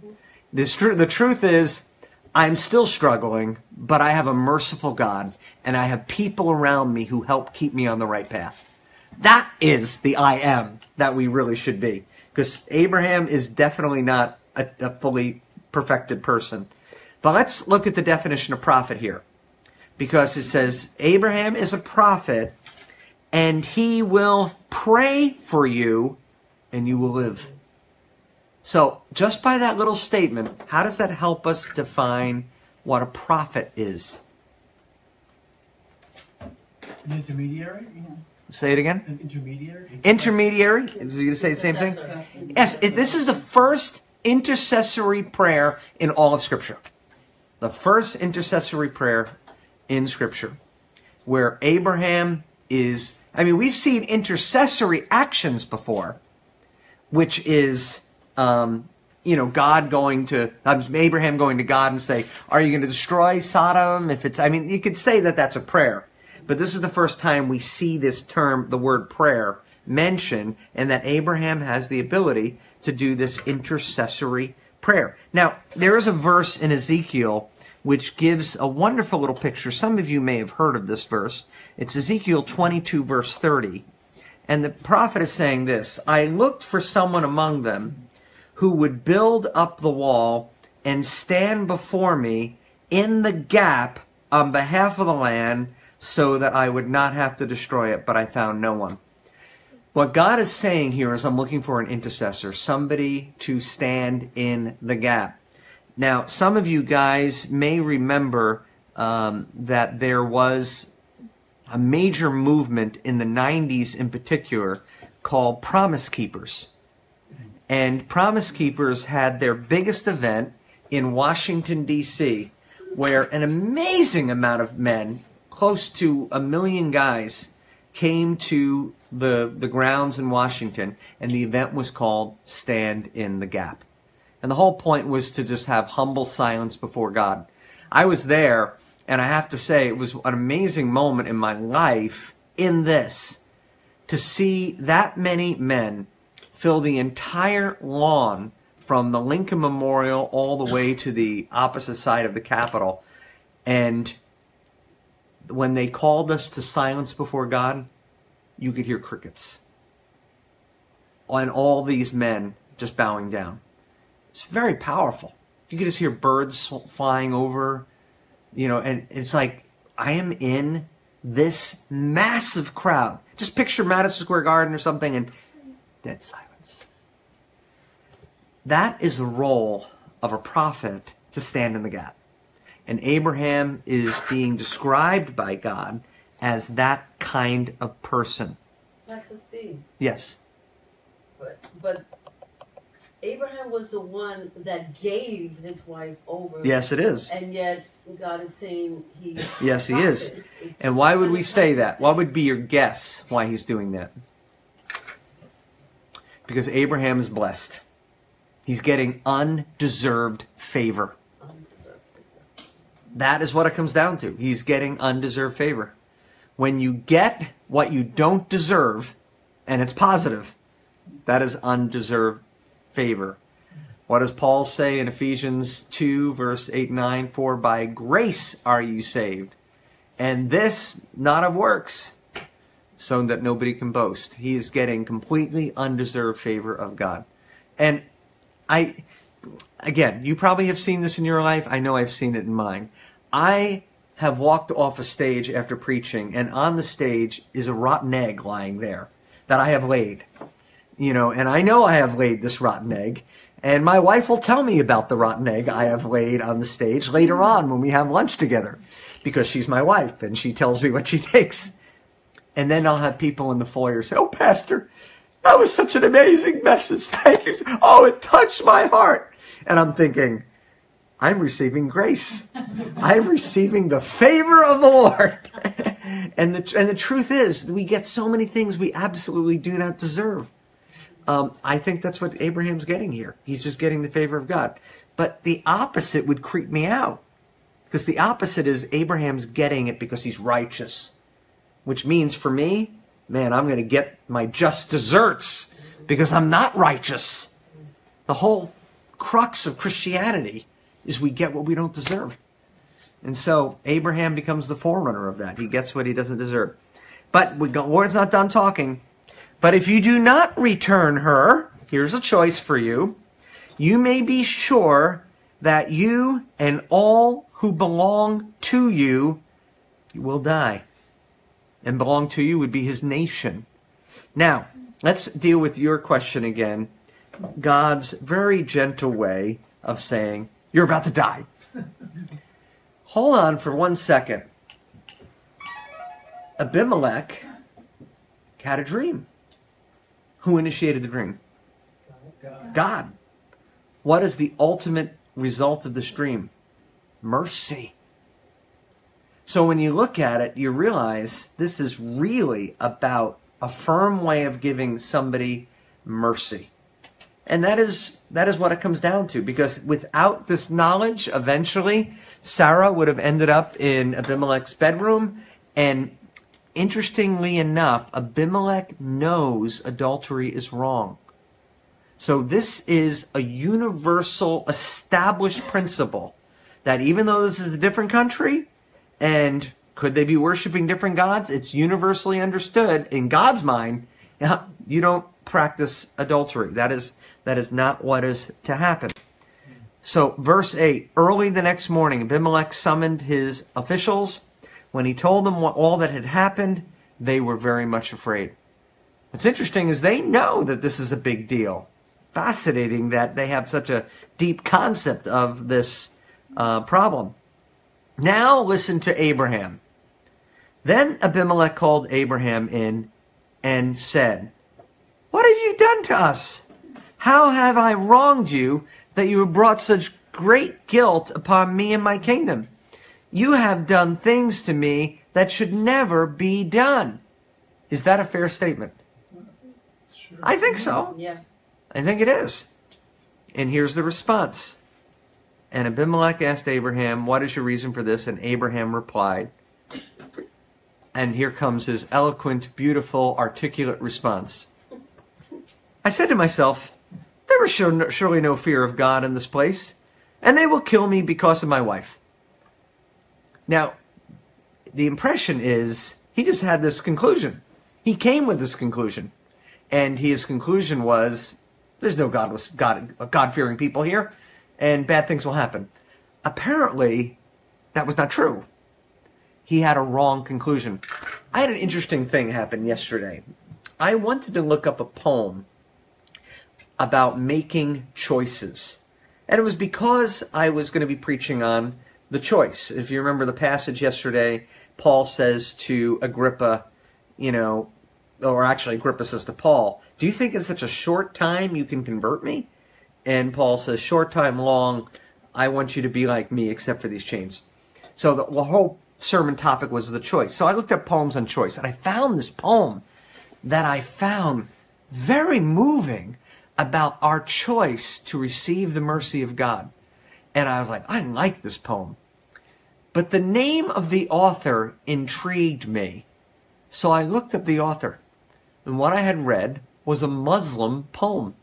This tr- the truth is, I'm still struggling, but I have a merciful God, and I have people around me who help keep me on the right path. That is the I am that we really should be. Because Abraham is definitely not a, a fully perfected person. But let's look at the definition of prophet here. Because it says, Abraham is a prophet, and he will pray for you, and you will live. So, just by that little statement, how does that help us define what a prophet is? An intermediary? Say it again. An intermediary? Intermediary? Are you going to say the same thing? Yes, it, this is the first intercessory prayer in all of Scripture. The first intercessory prayer in Scripture. Where Abraham is... I mean, we've seen intercessory actions before, which is... Um, you know, God going to, um, Abraham going to God and say, are you going to destroy Sodom? If it's, I mean, you could say that that's a prayer. But this is the first time we see this term, the word prayer, mention, and that Abraham has the ability to do this intercessory prayer. Now, there is a verse in Ezekiel which gives a wonderful little picture. Some of you may have heard of this verse. It's Ezekiel twenty-two, verse thirty. And the prophet is saying this: I looked for someone among them who would build up the wall and stand before me in the gap on behalf of the land so that I would not have to destroy it, but I found no one. What God is saying here is I'm looking for an intercessor, somebody to stand in the gap. Now, some of you guys may remember um, that there was a major movement in the nineties in particular called Promise Keepers. And Promise Keepers had their biggest event in Washington, D C, where an amazing amount of men, close to a million guys, came to the, the grounds in Washington, and the event was called Stand in the Gap. And the whole point was to just have humble silence before God. I was there, and I have to say it was an amazing moment in my life in this, to see that many men fill the entire lawn from the Lincoln Memorial all the way to the opposite side of the Capitol. And when they called us to silence before God, you could hear crickets. And all these men just bowing down. It's very powerful. You could just hear birds flying over, you know, and it's like, I am in this massive crowd. Just picture Madison Square Garden or something and dead silence. That is the role of a prophet, to stand in the gap. And Abraham is being described by God as that kind of person. Pastor Steve, Yes. but, but Abraham was the one that gave his wife over. Yes, it is. And yet God is saying he. Yes, he is. And why would we say that? What would be your guess why he's doing that? Because Abraham is blessed. He's getting undeserved favor. That is what it comes down to. He's getting undeserved favor. When you get what you don't deserve, and it's positive, that is undeserved favor. What does Paul say in Ephesians two, verse eight and nine? For by grace are you saved, and this not of works, so that nobody can boast. He is getting completely undeserved favor of God. And I, again, you probably have seen this in your life. I know I've seen it in mine. I have walked off a stage after preaching, and on the stage is a rotten egg lying there that I have laid. You know, and I know I have laid this rotten egg, and my wife will tell me about the rotten egg I have laid on the stage later on when we have lunch together, because she's my wife, and she tells me what she thinks. And then I'll have people in the foyer say, oh, Pastor, that was such an amazing message. Thank you. Oh, it touched my heart. And I'm thinking, I'm receiving grace. I'm receiving the favor of the Lord. and, the, and the truth is, we get so many things we absolutely do not deserve. Um, I think that's what Abraham's getting here. He's just getting the favor of God. But the opposite would creep me out. Because the opposite is Abraham's getting it because he's righteous. Which means for me, man, I'm going to get my just desserts because I'm not righteous. The whole crux of Christianity is we get what we don't deserve. And so Abraham becomes the forerunner of that. He gets what he doesn't deserve. But the Lord's not done talking. But if you do not return her, here's a choice for you. You may be sure that you and all who belong to you will die. And belong to you would be his nation. Now, let's deal with your question again. God's very gentle way of saying, you're about to die. Hold on for one second. Abimelech had a dream. Who initiated the dream? God. God. What is the ultimate result of this dream? Mercy. So when you look at it, you realize this is really about a firm way of giving somebody mercy. And that is that is what it comes down to. Because without this knowledge, eventually, Sarah would have ended up in Abimelech's bedroom. And interestingly enough, Abimelech knows adultery is wrong. So this is a universal established principle that even though this is a different country, and could they be worshiping different gods, it's universally understood in God's mind, you don't practice adultery. That is, that is not what is to happen. So verse eight, early the next morning, Abimelech summoned his officials. When he told them what, all that had happened, they were very much afraid. What's interesting is they know that this is a big deal. Fascinating that they have such a deep concept of this uh, problem. Now listen to Abraham. Then Abimelech called Abraham in and said, "What have you done to us? How have I wronged you that you have brought such great guilt upon me and my kingdom? You have done things to me that should never be done." Is that a fair statement? Sure. I think so. Yeah. I think it is. And here's the response. And Abimelech asked Abraham, "What is your reason for this?" And Abraham replied, and here comes his eloquent, beautiful, articulate response. "I said to myself, there is surely no fear of God in this place, and they will kill me because of my wife." Now, the impression is he just had this conclusion. He came with this conclusion. And his conclusion was, there's no godless, God, God-fearing people here, and bad things will happen. Apparently, that was not true. He had a wrong conclusion. I had an interesting thing happen yesterday. I wanted to look up a poem about making choices. And it was because I was going to be preaching on the choice. If you remember the passage yesterday, Paul says to Agrippa, you know, or actually Agrippa says to Paul, "Do you think in such a short time you can convert me?" And Paul says, "Short time, long, I want you to be like me except for these chains." So the, the whole sermon topic was the choice. So I looked up poems on choice, and I found this poem that I found very moving about our choice to receive the mercy of God. And I was like, I like this poem. But the name of the author intrigued me. So I looked up the author. And what I had read was a Muslim poem.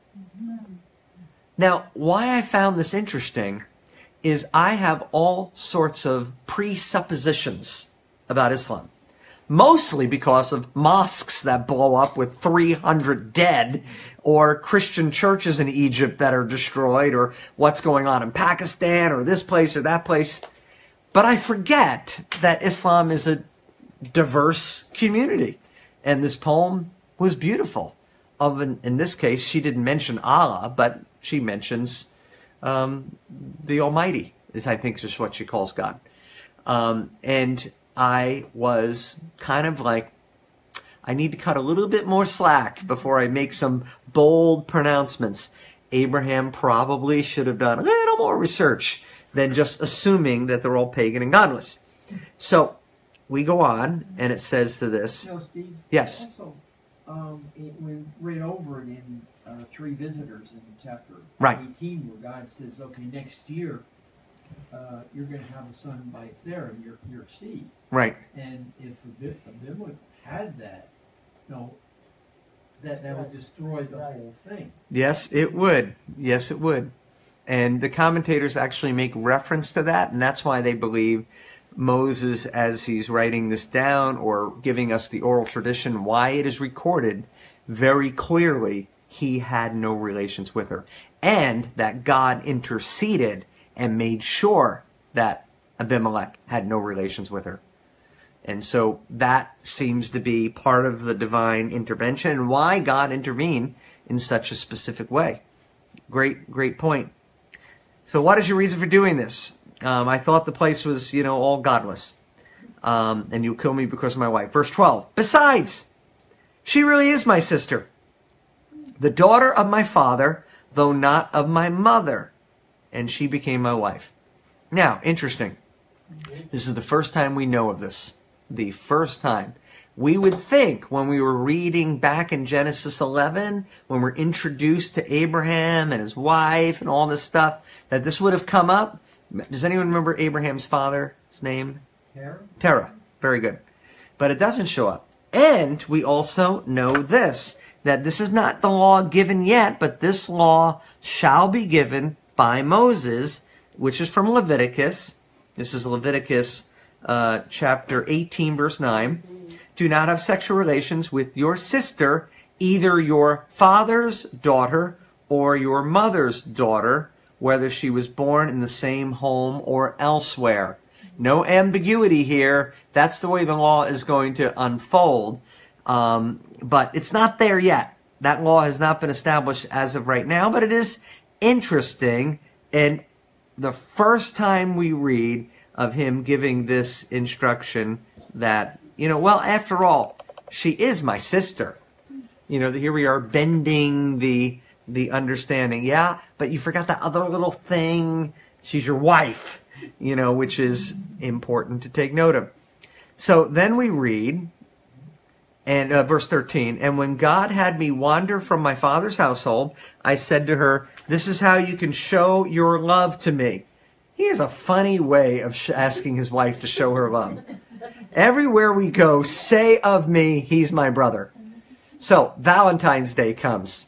Now, why I found this interesting is I have all sorts of presuppositions about Islam. Mostly because of mosques that blow up with three hundred dead, or Christian churches in Egypt that are destroyed, or what's going on in Pakistan, or this place or that place. But I forget that Islam is a diverse community. And this poem was beautiful. Of in, in this case, she didn't mention Allah, but she mentions um, the Almighty, is I think is what she calls God. Um, and I was kind of like, I need to cut a little bit more slack before I make some bold pronouncements. Abraham probably should have done a little more research than just assuming that they're all pagan and godless. So we go on, and it says to this. You know, Steve? Yes. Also, um, it, we read over it in uh, Three Visitors in chapter Right. eighteen, where God says, okay, next year, uh, you're going to have a son by Sarah, your, your seed. Right. And if Abimelech had that, you know, that, that would destroy the whole thing. Yes, it would. Yes, it would. And the commentators actually make reference to that, and that's why they believe Moses, as he's writing this down or giving us the oral tradition, why it is recorded very clearly he had no relations with her. And that God interceded and made sure that Abimelech had no relations with her. And so that seems to be part of the divine intervention and why God intervened in such a specific way. Great, great point. So what is your reason for doing this? Um, I thought the place was, you know, all godless. Um, and you'll kill me because of my wife. Verse twelve. Besides, she really is my sister, the daughter of my father, though not of my mother. And she became my wife. Now, interesting. This is the first time we know of this. The first time. We would think when we were reading back in Genesis eleven, when we're introduced to Abraham and his wife and all this stuff, that this would have come up. Does anyone remember Abraham's father's name? Terah? Terah. Very good. but it doesn't show up. And we also know this, that this is not the law given yet, but this law shall be given by Moses, which is from Leviticus. This is Leviticus uh, chapter eighteen, verse nine. Do not have sexual relations with your sister, either your father's daughter or your mother's daughter, whether she was born in the same home or elsewhere. No ambiguity here. That's the way the law is going to unfold. Um, but it's not there yet. That law has not been established as of right now, but it is interesting. And the first time we read of him giving this instruction that, you know, well, after all, she is my sister. You know, here we are bending the the understanding. Yeah, but you forgot that other little thing. She's your wife, you know, which is important to take note of. So then we read, and uh, verse thirteen, and when God had me wander from my father's household, I said to her, this is how you can show your love to me. He has a funny way of sh- asking his wife to show her love. Everywhere we go, say of me, he's my brother. So Valentine's Day comes.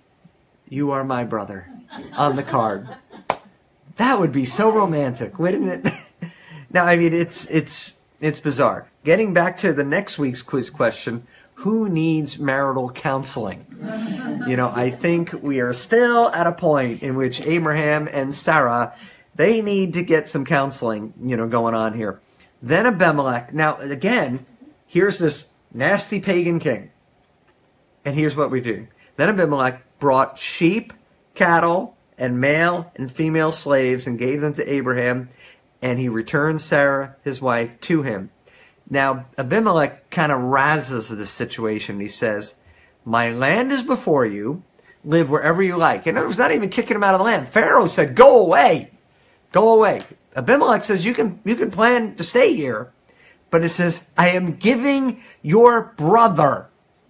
You are my brother on the card. That would be so romantic, wouldn't it? Now, I mean, it's it's it's bizarre. Getting back to the next week's quiz question, who needs marital counseling? You know, I think we are still at a point in which Abraham and Sarah, they need to get some counseling, you know, going on here. Then Abimelech. Now, again, here's this nasty pagan king. And here's what we do. Then Abimelech brought sheep, cattle, and male and female slaves and gave them to Abraham, and he returned Sarah, his wife, to him. Now, Abimelech kind of razzes this situation. He says, my land is before you. Live wherever you like. And it was not even kicking him out of the land. Pharaoh said, go away. Go away. Abimelech says, you can, you can plan to stay here. But it says, I am giving your brother.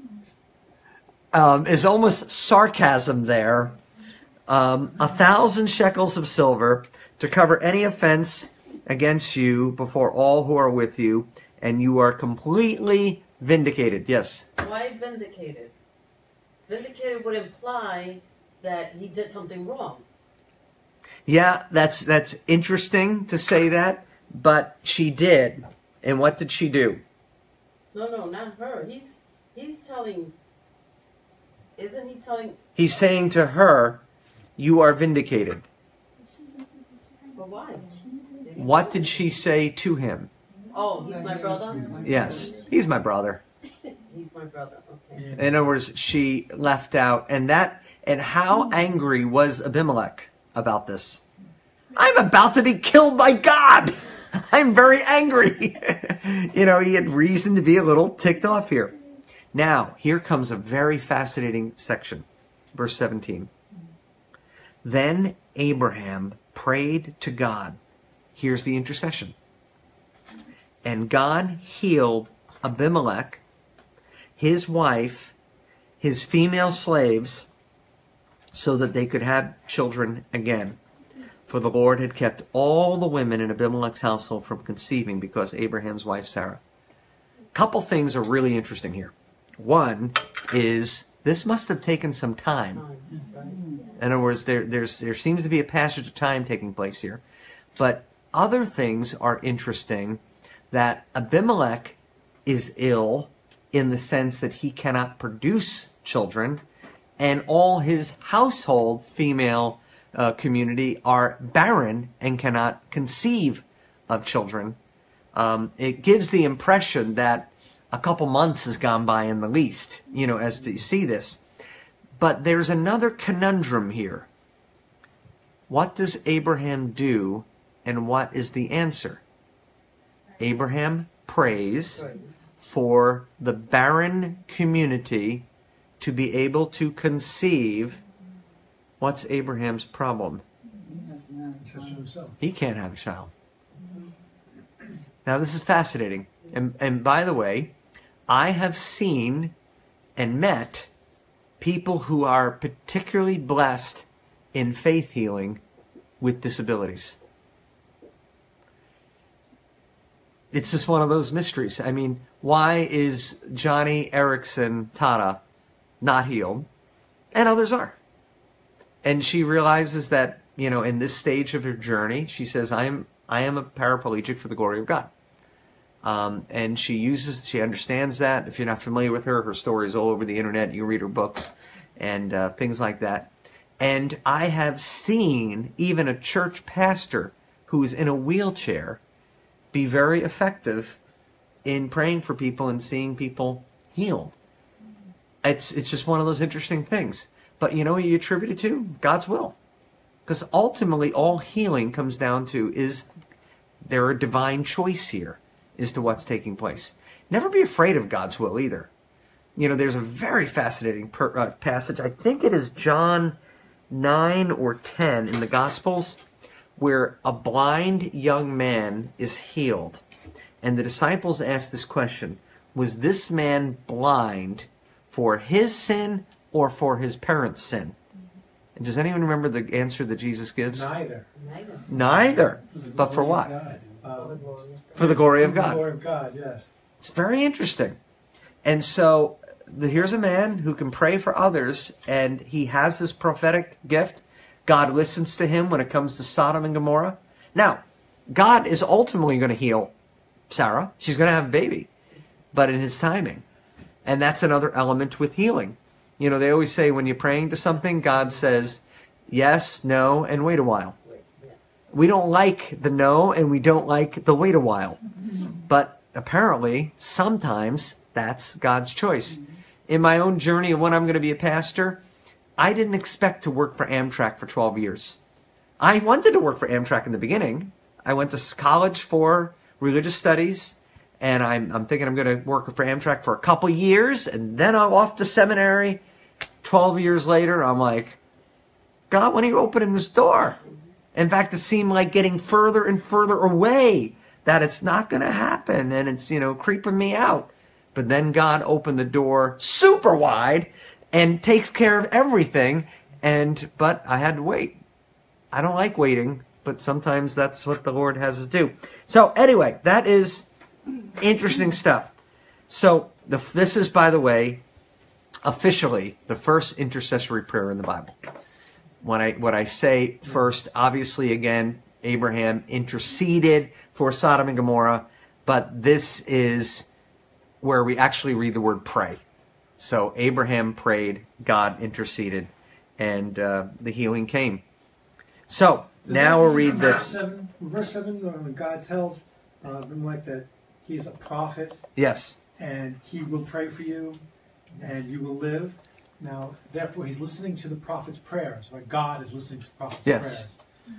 Um, is almost sarcasm there. Um, a thousand shekels of silver to cover any offense against you before all who are with you, and you are completely vindicated. Yes? Why vindicated? Vindicated would imply that he did something wrong. Yeah, that's that's interesting to say that, but she did. And what did she do? No, no, not her. He's he's telling. Isn't he telling? He's saying to her, you are vindicated. But why? What did she say to him? Oh, he's my brother? Yes, he's my brother. He's my brother, okay. In other words, she left out, and that, and how angry was Abimelech about this? I'm about to be killed by God. I'm very angry. You know, he had reason to be a little ticked off here. Now, here comes a very fascinating section. Verse seventeen. Then Abraham prayed to God. Here's the intercession. And God healed Abimelech, his wife, his female slaves, so that they could have children again. For the Lord had kept all the women in Abimelech's household from conceiving because Abraham's wife Sarah. A couple things are really interesting here. One is this must have taken some time. In other words, there, there's, there seems to be a passage of time taking place here. But other things are interesting, that Abimelech is ill in the sense that he cannot produce children, and all his household female uh, community are barren and cannot conceive of children. Um, it gives the impression that a couple months has gone by in the least, you know, as to see this. But there's another conundrum here. What does Abraham do, and what is the answer? Abraham prays for the barren community to be able to conceive. What's Abraham's problem? He can't have a child. Now, this is fascinating. And, and by the way, I have seen and met people who are particularly blessed in faith healing with disabilities. it's just one of those mysteries. I mean, why is Johnny Erickson Tata not healed and others are? And she realizes that, you know, in this stage of her journey, she says, I am I am a paraplegic for the glory of God. Um, and she uses, she understands that. If you're not familiar with her, her story is all over the internet. You read her books and uh, things like that. And I have seen even a church pastor who is in a wheelchair be very effective in praying for people and seeing people healed. It's it's just one of those interesting things. But you know what you attribute it to? God's will. Because ultimately all healing comes down to, is there a divine choice here as to what's taking place? Never be afraid of God's will either. You know, there's a very fascinating per, uh, passage. I think it is John nine or ten in the Gospels, where a blind young man is healed. And the disciples ask this question: was this man blind for his sin or for his parents' sin? And does anyone remember the answer that Jesus gives? Neither. Neither. Neither. But for what? Uh, For the glory of For the God. glory of God, yes. It's very interesting. And so the, here's a man who can pray for others, and he has this prophetic gift. God listens to him when it comes to Sodom and Gomorrah. Now, God is ultimately going to heal Sarah. She's going to have a baby, but in his timing. And that's another element with healing. You know, they always say when you're praying to something, God says yes, no, and wait a while. We don't like the no, and we don't like the wait a while. But apparently, sometimes that's God's choice. In my own journey of when I'm going to be a pastor, I didn't expect to work for Amtrak for twelve years. I wanted to work for Amtrak in the beginning. I went to college for religious studies, and I'm, I'm thinking I'm going to work for Amtrak for a couple years, and then I'm off to seminary. twelve years later, I'm like, God, when are you opening this door? In fact, it seemed like getting further and further away, that it's not going to happen, and it's, you know, creeping me out. But then God opened the door super wide and takes care of everything, and but I had to wait. I don't like waiting, but sometimes that's what the Lord has us do. So anyway, that is interesting stuff. So the, this is, by the way, officially the first intercessory prayer in the Bible. When I what I say first, obviously, again, Abraham interceded for Sodom and Gomorrah, but this is where we actually read the word pray. So Abraham prayed, God interceded, and uh, the healing came. So now we'll read the... Verse seven, verse seven when God tells uh, Abimelech that he is a prophet, Yes. and he will pray for you, and you will live. Now, therefore, he's listening to the prophet's prayers, right? God is listening to the prophet's Yes. prayers.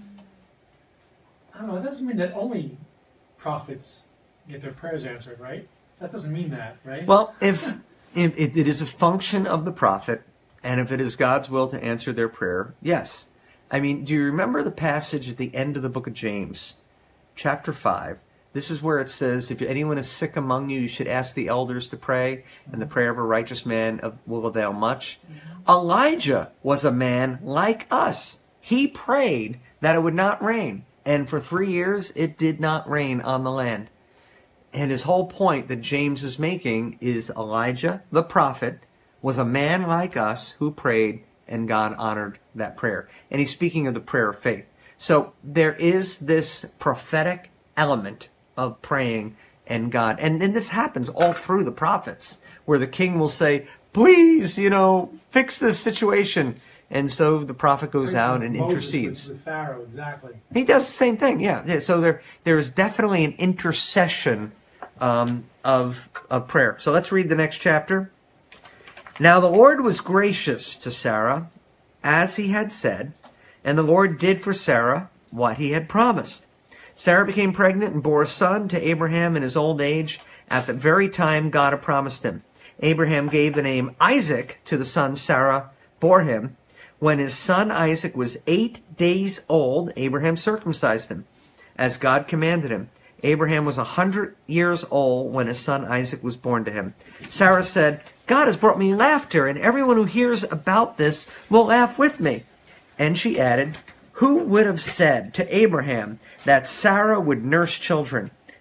I don't know, it doesn't mean that only prophets get their prayers answered, right? That doesn't mean that, right? Well, if, if it, it is a function of the prophet, and if it is God's will to answer their prayer, yes. I mean, do you remember the passage at the end of the book of James, chapter five? This is where it says, if anyone is sick among you, you should ask the elders to pray, and the prayer of a righteous man will avail much. Elijah was a man like us. He prayed that it would not rain, and for three years it did not rain on the land. And his whole point that James is making is Elijah, the prophet, was a man like us who prayed, and God honored that prayer. And he's speaking of the prayer of faith. So there is this prophetic element of praying and God. And then this happens all through the prophets, where the king will say, please, you know, fix this situation. And so the prophet goes out and Moses intercedes. With, with Pharaoh, exactly. He does the same thing, yeah. yeah. So there, there is definitely an intercession um, of, of prayer. So let's read the next chapter. Now the Lord was gracious to Sarah, as he had said, and the Lord did for Sarah what he had promised. Sarah became pregnant and bore a son to Abraham in his old age, at the very time God had promised him. Abraham gave the name Isaac to the son Sarah bore him. When his son Isaac was eight days old, Abraham circumcised him, as God commanded him. Abraham was a hundred years old when his son Isaac was born to him. Sarah said, God has brought me laughter, and everyone who hears about this will laugh with me. And she added, who would have said to Abraham that Sarah would nurse children?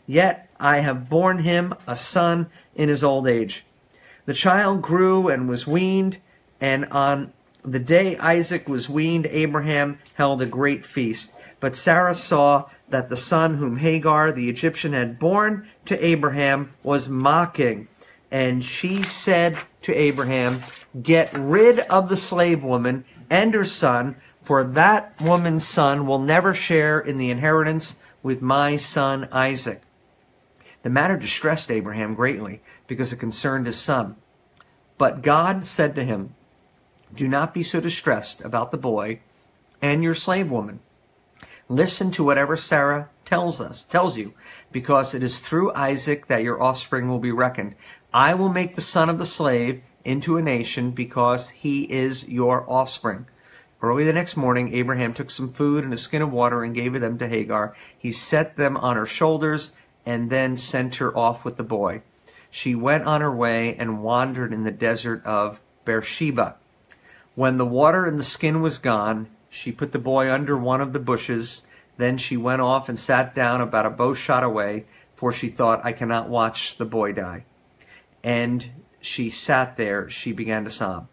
Yet I have borne him a son in his old age. The child grew and was weaned, and on the day Isaac was weaned, Abraham held a great feast. But Sarah saw that the son whom Hagar the Egyptian had borne to Abraham was mocking. And she said to Abraham, "Get rid of the slave woman and her son, for that woman's son will never share in the inheritance with my son Isaac." The matter distressed Abraham greatly, because it concerned his son. But God said to him, "Do not be so distressed about the boy and your slave woman. Listen to whatever Sarah tells us, tells you, because it is through Isaac that your offspring will be reckoned. I will make the son of the slave into a nation, because he is your offspring." Early the next morning, Abraham took some food and a skin of water and gave them to Hagar. He set them on her shoulders and then sent her off with the boy. She went on her way and wandered in the desert of Beersheba. When the water in the skin was gone, she put the boy under one of the bushes. Then she went off and sat down about a bow shot away, for she thought, "I cannot watch the boy die." And she sat there, she began to sob.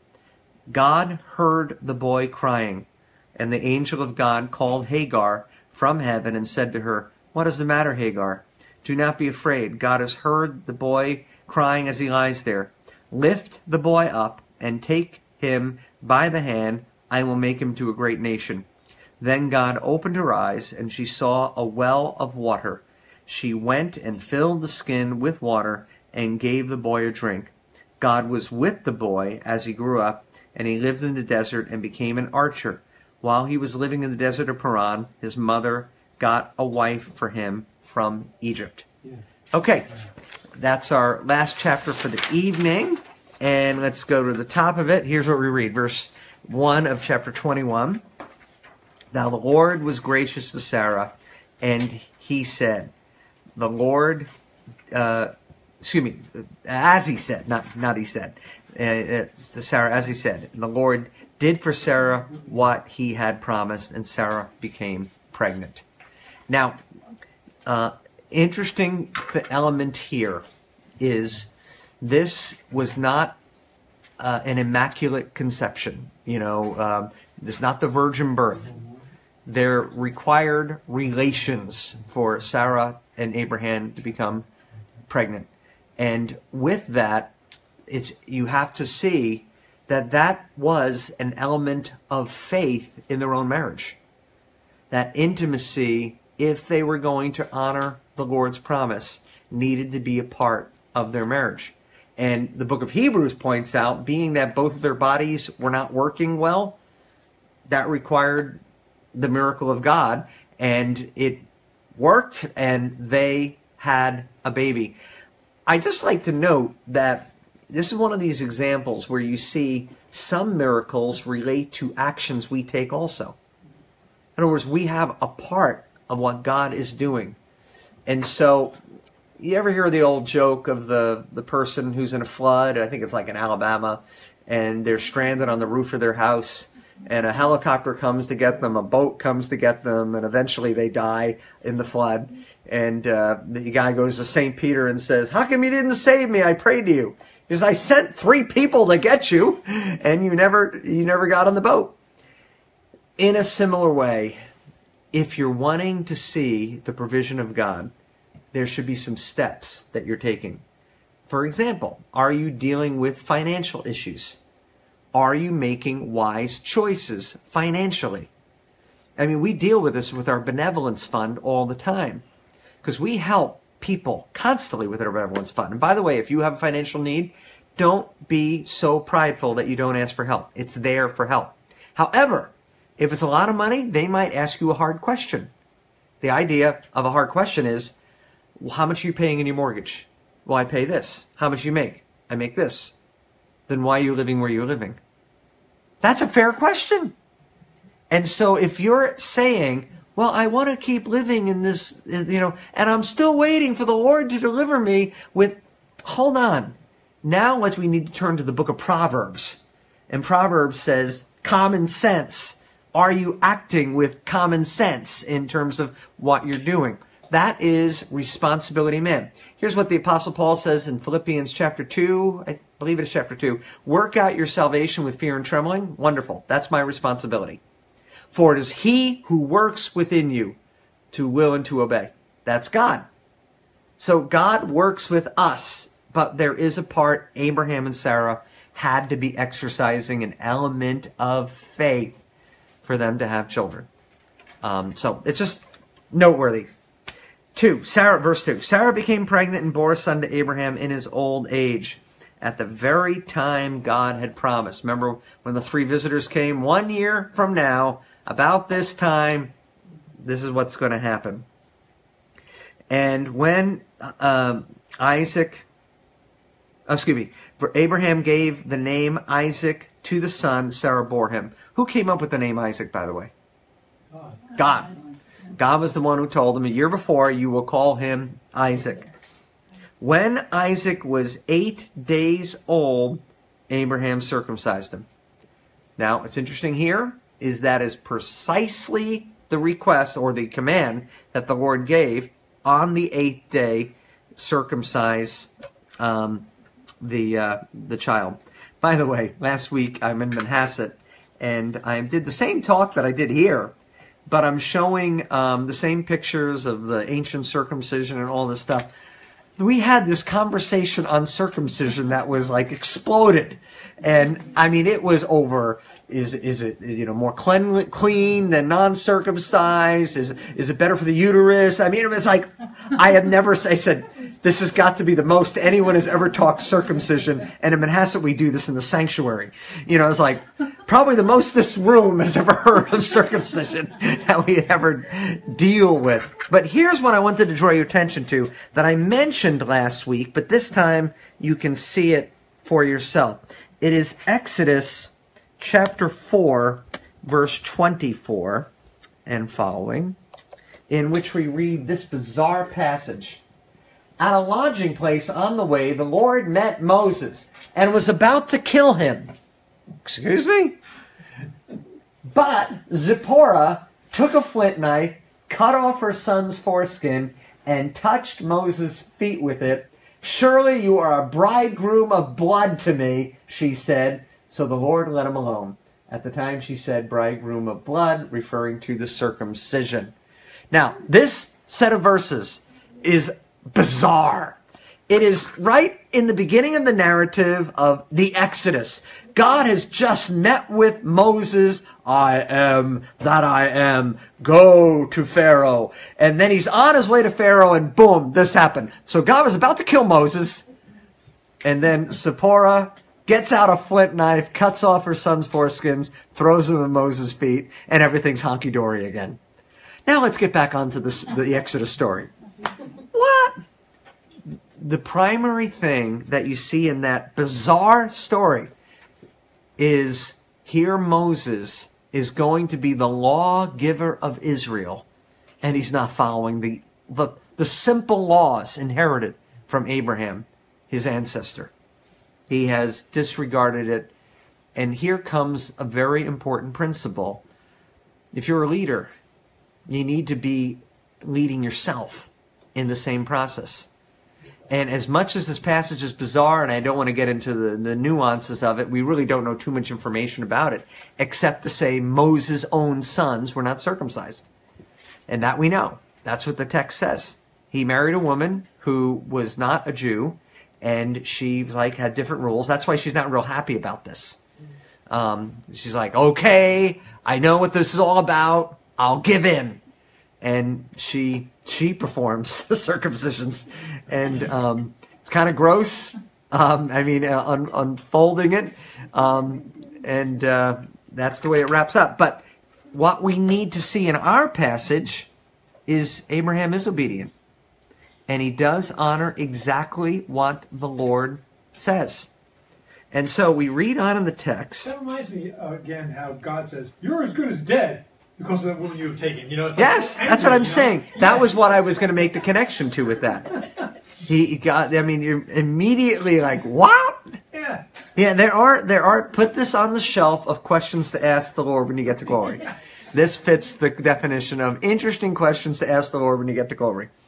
God heard the boy crying, and the angel of God called Hagar from heaven and said to her, "What is the matter, Hagar? Do not be afraid. God has heard the boy crying as he lies there. Lift the boy up and take him by the hand. I will make him to a great nation." Then God opened her eyes, and she saw a well of water. She went and filled the skin with water and gave the boy a drink. God was with the boy as he grew up, and he lived in the desert and became an archer. While he was living in the desert of Paran, his mother got a wife for him from Egypt. Okay, that's our last chapter for the evening, and let's go to the top of it. Here's what we read, verse one of chapter twenty-one. Now the Lord was gracious to Sarah, and he said, the Lord, uh, excuse me, as he said, not, not he said, uh, it's to Sarah, as he said, the Lord did for Sarah what he had promised, and Sarah became pregnant. Now, uh, interesting th- element here is this was not uh, an immaculate conception. You know, um, this is not the virgin birth. There required relations for Sarah and Abraham to become pregnant. And with that, it's you have to see that that was an element of faith in their own marriage. That intimacy, if they were going to honor the Lord's promise, needed to be a part of their marriage. And the book of Hebrews points out, being that both of their bodies were not working well, that required the miracle of God, and it worked, and they had a baby. I just like to note that this is one of these examples where you see some miracles relate to actions we take also. In other words, we have a part of what God is doing. And so, you ever hear the old joke of the, the person who's in a flood? I think it's like in Alabama, and they're stranded on the roof of their house, and a helicopter comes to get them, a boat comes to get them, and eventually they die in the flood. And uh, the guy goes to Saint Peter and says, "How come you didn't save me? I prayed to you." He says, "I sent three people to get you, and you never, you never got on the boat." In a similar way, if you're wanting to see the provision of God, there should be some steps that you're taking. For example, are you dealing with financial issues? Are you making wise choices financially? I mean, we deal with this with our benevolence fund all the time, because we help people constantly with our benevolence fund. And by the way, if you have a financial need, don't be so prideful that you don't ask for help. It's there for help. However, if it's a lot of money, they might ask you a hard question. The idea of a hard question is, well, how much are you paying in your mortgage? Well, I pay this. How much do you make? I make this. Then why are you living where you're living? That's a fair question. And so if you're saying, well, I want to keep living in this, you know, and I'm still waiting for the Lord to deliver me with, hold on. Now let's, we need to turn to the book of Proverbs. And Proverbs says, common sense. Are you acting with common sense in terms of what you're doing? That is responsibility man. Here's what the Apostle Paul says in Philippians chapter two. I believe it is chapter two. Work out your salvation with fear and trembling. Wonderful. That's my responsibility. For it is he who works within you to will and to obey. That's God. So God works with us, but there is a part Abraham and Sarah had to be exercising an element of faith for them to have children. Um, so it's just noteworthy. Two, Sarah, verse two. Sarah became pregnant and bore a son to Abraham in his old age, at the very time God had promised. Remember when the three visitors came? One year from now, about this time, this is what's going to happen. And when um, Isaac, oh, excuse me, for Abraham gave the name Isaac to the son Sarah bore him. Who came up with the name Isaac, by the way? God. God. God was the one who told him a year before, you will call him Isaac. When Isaac was eight days old, Abraham circumcised him. Now, what's interesting here is that is precisely the request or the command that the Lord gave on the eighth day, circumcise um, the uh, the child. By the way, last week I'm in Manhasset, and I did the same talk that I did here, but I'm showing um, the same pictures of the ancient circumcision and all this stuff. We had this conversation on circumcision that was like exploded. And I mean, it was over, is is it, you know, more clean, clean than non-circumcised? Is, is it better for the uterus? I mean, it was like, I have never, I said, this has got to be the most anyone has ever talked circumcision. And in Manhasset, we do this in the sanctuary. You know, it's like, probably the most this room has ever heard of circumcision that we ever deal with. But here's what I wanted to draw your attention to that I mentioned last week, but this time you can see it for yourself. It is Exodus chapter four, verse twenty-four and following, in which we read this bizarre passage. At a lodging place on the way, the Lord met Moses and was about to kill him. Excuse me? But Zipporah took a flint knife, cut off her son's foreskin, and touched Moses' feet with it. Surely you are a bridegroom of blood to me, she said. So the Lord let him alone. At the time she said bridegroom of blood, referring to the circumcision. Now, this set of verses is bizarre. It is right in the beginning of the narrative of the Exodus. God has just met with Moses. I am that I am. Go to Pharaoh. And then he's on his way to Pharaoh and boom, this happened. So God was about to kill Moses. And then Zipporah gets out a flint knife, cuts off her son's foreskins, throws them at Moses' feet, and everything's honky-dory again. Now let's get back onto this, the Exodus story. What? The primary thing that you see in that bizarre story is here Moses is going to be the lawgiver of Israel, and he's not following the, the, the simple laws inherited from Abraham, his ancestor. He has disregarded it, and here comes a very important principle. If you're a leader, you need to be leading yourself in the same process. And as much as this passage is bizarre, and I don't want to get into the, the nuances of it, we really don't know too much information about it, except to say Moses' own sons were not circumcised. And that we know. That's what the text says. He married a woman who was not a Jew, and she like had different rules. That's why she's not real happy about this. Um, she's like, okay, I know what this is all about. I'll give in. And she she performs the circumcisions, and um, it's kind of gross. Um, I mean, uh, un- unfolding it, um, and uh, that's the way it wraps up. But what we need to see in our passage is Abraham is obedient, and he does honor exactly what the Lord says. And so we read on in the text. That reminds me uh, again how God says, "You're as good as dead." Because of the woman you have taken, you know. It's like Yes, so angry, that's what I'm you know? saying. That was what I was going to make the connection to with that. He got. I mean, you're immediately like, what? Yeah. Yeah, there are there are. Put this on the shelf of questions to ask the Lord when you get to glory. This fits the definition of interesting questions to ask the Lord when you get to glory.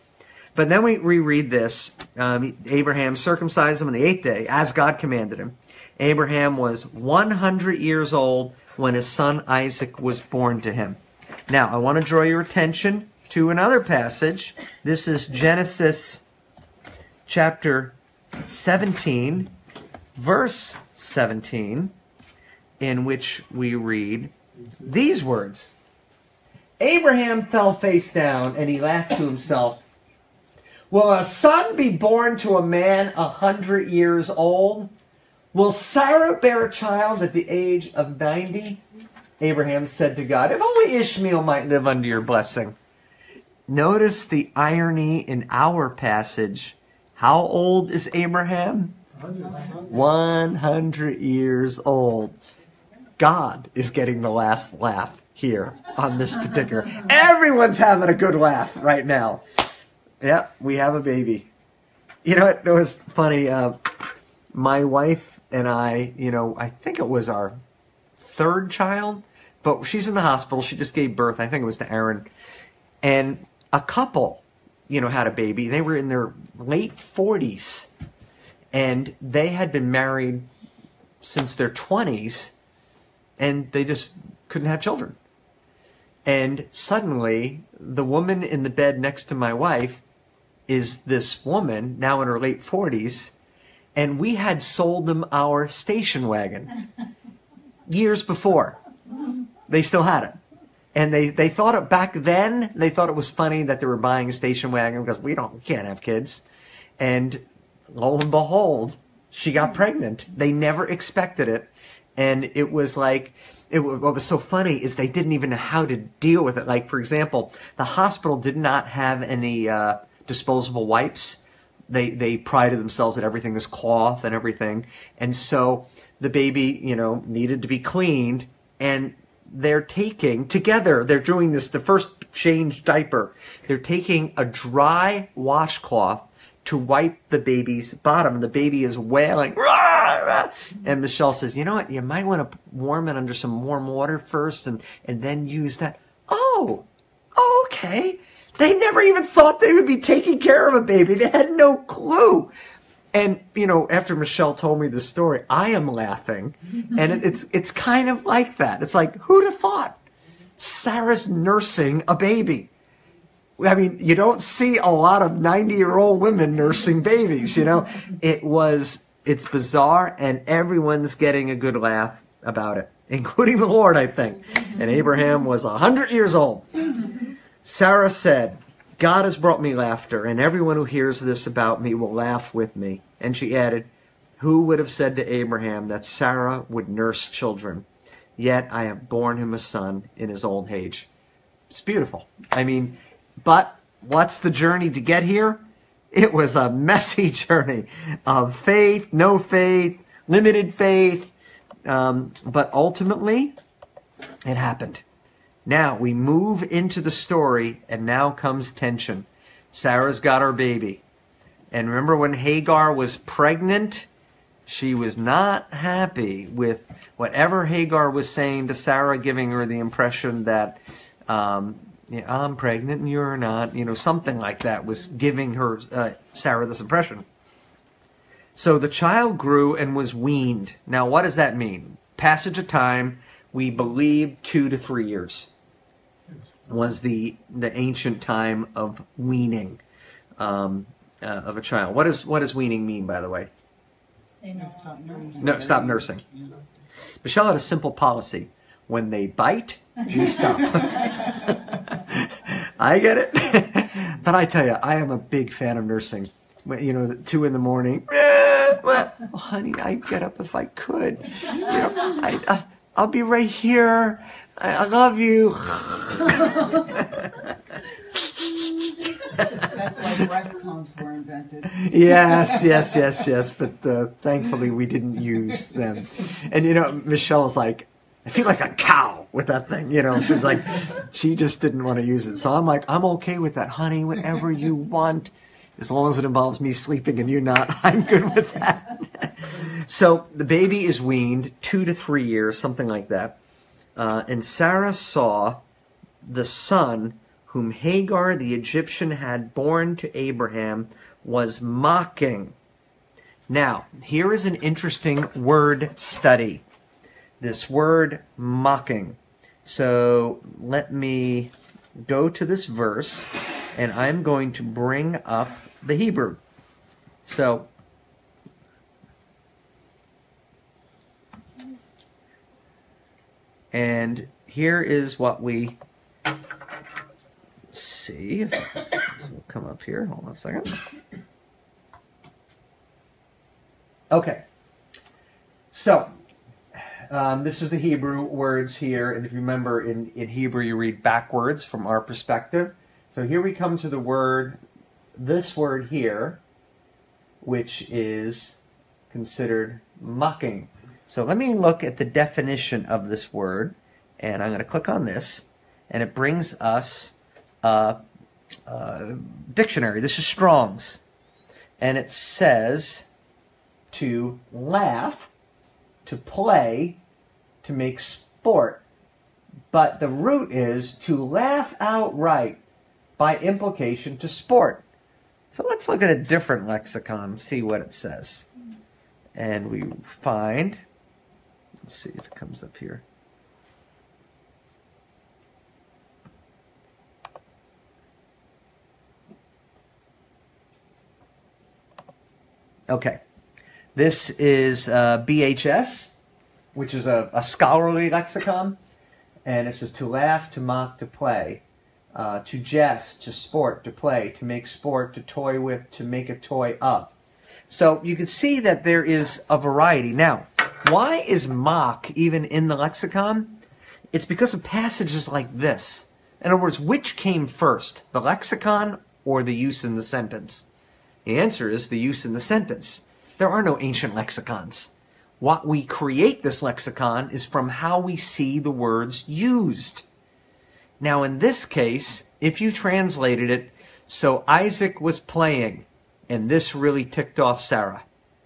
But then we reread this. Um, Abraham circumcised him on the eighth day, as God commanded him. Abraham was one hundred years old when his son Isaac was born to him. Now, I want to draw your attention to another passage. This is Genesis chapter seventeen, verse seventeen, in which we read these words. Abraham fell face down, and he laughed to himself. Will a son be born to a man a hundred years old? Will Sarah bear a child at the age of ninety? Abraham said to God, if only Ishmael might live under your blessing. Notice the irony in our passage. How old is Abraham? one hundred years old. God is getting the last laugh here on this particular. Everyone's having a good laugh right now. Yep, we have a baby. You know what? It was funny. Uh, my wife and I, you know, I think it was our third child, but she's in the hospital. She just gave birth. I think it was to Aaron. And a couple, you know, had a baby. They were in their late forties. And they had been married since their twenties. And they just couldn't have children. And suddenly, the woman in the bed next to my wife is this woman, now in her late forties, and we had sold them our station wagon years before. They still had it. And they, they thought it back then, they thought it was funny that they were buying a station wagon because we don't we can't have kids. And lo and behold, she got pregnant. They never expected it. And it was like, it, what was so funny is they didn't even know how to deal with it. Like, for example, the hospital did not have any uh, disposable wipes. They they prided themselves that everything is cloth and everything. And so the baby, you know, needed to be cleaned. And they're taking, together, they're doing this, the first change diaper. They're taking a dry washcloth to wipe the baby's bottom. And the baby is wailing. Rah, rah. And Michelle says, you know what, you might want to warm it under some warm water first and, and then use that. Oh, oh, okay. They never even thought they would be taking care of a baby. They had no clue. And, you know, after Michelle told me the story, I am laughing. And it, it's it's kind of like that. It's like, who'd have thought? Sarah's nursing a baby. I mean, you don't see a lot of ninety-year-old women nursing babies, you know. It was, it's bizarre, and everyone's getting a good laugh about it, including the Lord, I think. And Abraham was one hundred years old. Sarah said, God has brought me laughter, and everyone who hears this about me will laugh with me. And she added, who would have said to Abraham that Sarah would nurse children? Yet I have borne him a son in his old age. It's beautiful. I mean, but what's the journey to get here? It was a messy journey of faith, no faith, limited faith. Um, but ultimately, it happened. Now, we move into the story, and now comes tension. Sarah's got her baby. And remember when Hagar was pregnant? She was not happy with whatever Hagar was saying to Sarah, giving her the impression that, um, yeah, I'm pregnant and you're not. You know, something like that was giving her, uh, Sarah, this impression. So the child grew and was weaned. Now, what does that mean? Passage of time, we believe two to three years was the the ancient time of weaning um, uh, of a child. What does what does weaning mean, by the way? They know stop nursing. No, stop nursing. Michelle had a simple policy: when they bite, we stop. I get it, but I tell you, I am a big fan of nursing. You know, two in the morning. Well, honey, I'd get up if I could. You know, I, I I'll be right here. I, I love you. That's why breast pumps were invented. Yes, yes, yes, yes. But uh, thankfully, we didn't use them. And you know, Michelle's like, I feel like a cow with that thing. You know, she's like, she just didn't want to use it. So I'm like, I'm okay with that, honey. Whatever you want, as long as it involves me sleeping and you not, I'm good with that. So the baby is weaned, two to three years, something like that. Uh, and Sarah saw the son whom Hagar the Egyptian had borne to Abraham, was mocking. Now, here is an interesting word study. This word mocking. So let me go to this verse, and I'm going to bring up the Hebrew. So, and here is what we see. If this will come up here. Hold on a second. Okay. So, um, this is the Hebrew words here. And if you remember, in, in Hebrew, you read backwards from our perspective. So here we come to the word, this word here, which is considered mocking. So let me look at the definition of this word. And I'm going to click on this. And it brings us a, a dictionary. This is Strong's. And it says to laugh, to play, to make sport. But the root is to laugh outright, by implication to sport. So let's look at a different lexicon, see what it says. And we find, let's see if it comes up here. Okay. This is uh, B H S, which is a, a scholarly lexicon. And it says to laugh, to mock, to play, uh, to jest, to sport, to play, to make sport, to toy with, to make a toy of. So you can see that there is a variety. Now, why is mock even in the lexicon? It's because of passages like this. In other words, which came first, the lexicon or the use in the sentence? The answer is the use in the sentence. There are no ancient lexicons. What we create this lexicon is from how we see the words used. Now in this case, if you translated it, so Isaac was playing, and this really ticked off Sarah.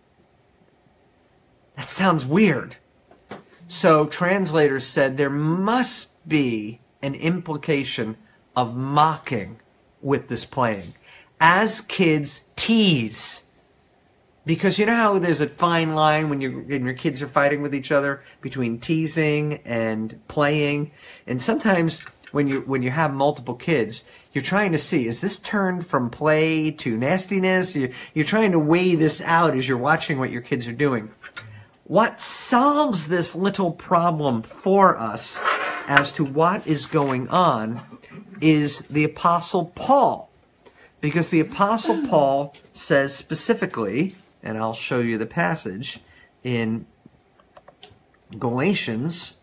That sounds weird. So translators said there must be an implication of mocking with this playing. As kids tease. Because you know how there's a fine line when, you when your kids are fighting with each other between teasing and playing. And sometimes when you when you have multiple kids, you're trying to see, is this turned from play to nastiness? You, you're trying to weigh this out as you're watching what your kids are doing. What solves this little problem for us as to what is going on is the Apostle Paul. Because the Apostle Paul says specifically, and I'll show you the passage, in Galatians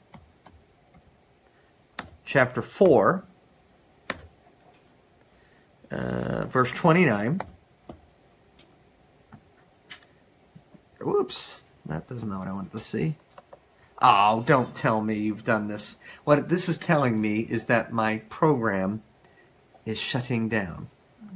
chapter four, uh, verse twenty-nine. Whoops, that doesn't know what I want to see. Oh, don't tell me you've done this. What this is telling me is that my program is shutting down.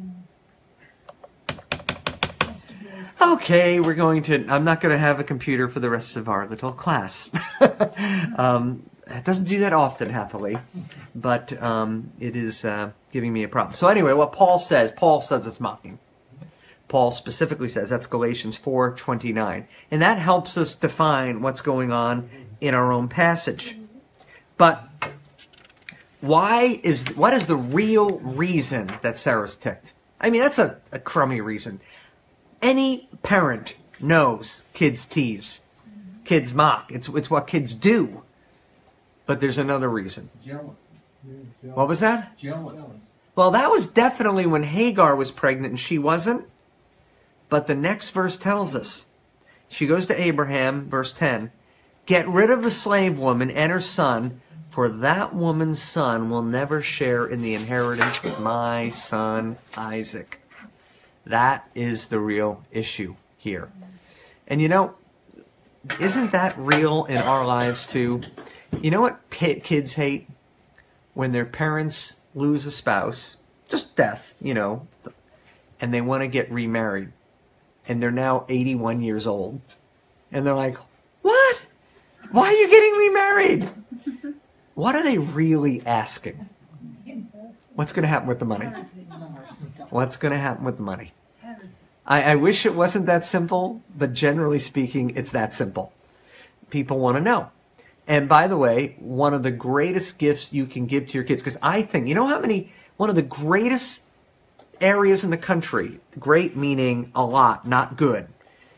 Okay, we're going to, I'm not going to have a computer for the rest of our little class. um, it doesn't do that often, happily, but um, it is uh, giving me a problem. So anyway, what Paul says, Paul says it's mocking. Paul specifically says, that's Galatians four twenty-nine. And that helps us define what's going on in our own passage. But why is, what is the real reason that Sarah's ticked? I mean, that's a, a crummy reason. Any parent knows kids tease, kids mock. It's it's what kids do. But there's another reason. Jealousy. What was that? Jealousy. Well, that was definitely when Hagar was pregnant and she wasn't. But the next verse tells us. She goes to Abraham, verse ten. Get rid of the slave woman and her son, for that woman's son will never share in the inheritance with my son Isaac. That is the real issue here. And you know, isn't that real in our lives too? You know what kids hate? When their parents lose a spouse, just death, you know, and they want to get remarried. And they're now eighty-one years old. And they're like, what? Why are you getting remarried? What are they really asking? What's going to happen with the money? Heretic. What's going to happen with the money? Heretic. I, I wish it wasn't that simple, but generally speaking, it's that simple. People want to know. And by the way, one of the greatest gifts you can give to your kids, because I think, you know how many, one of the greatest areas in the country, great meaning a lot, not good,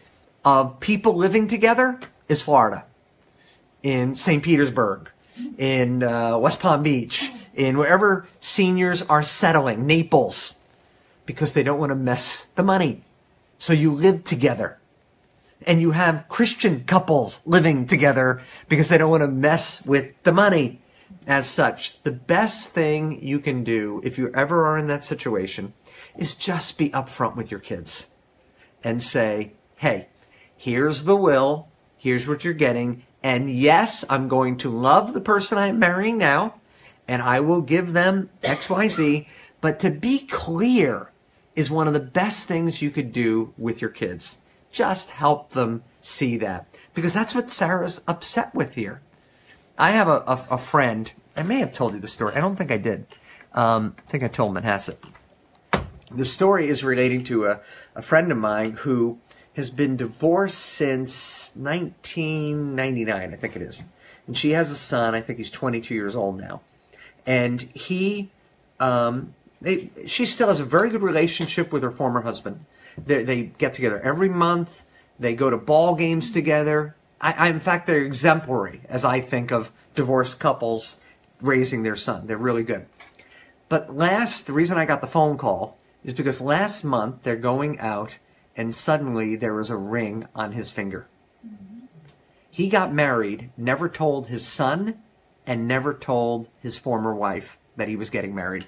of people living together is Florida. In Saint Petersburg, in uh, West Palm Beach, in wherever seniors are settling, Naples, because they don't want to mess the money. So you live together. And you have Christian couples living together because they don't want to mess with the money. As such, the best thing you can do if you ever are in that situation is just be upfront with your kids and say, hey, here's the will, here's what you're getting, and yes, I'm going to love the person I'm marrying now, and I will give them X Y Z, but to be clear is one of the best things you could do with your kids. Just help them see that. Because that's what Sarah's upset with here. I have a, a, a friend, I may have told you the story, I don't think I did. Um, I think I told Manhasset. The story is relating to a, a friend of mine who has been divorced since nineteen ninety-nine, I think it is. And she has a son, I think he's twenty-two years old now. And he, um, they, she still has a very good relationship with her former husband. They, they get together every month. They go to ball games together. I, I, in fact, they're exemplary as I think of divorced couples raising their son. They're really good. But last, the reason I got the phone call is because last month they're going out and suddenly there was a ring on his finger. Mm-hmm. He got married, never told his son, and never told his former wife that he was getting married.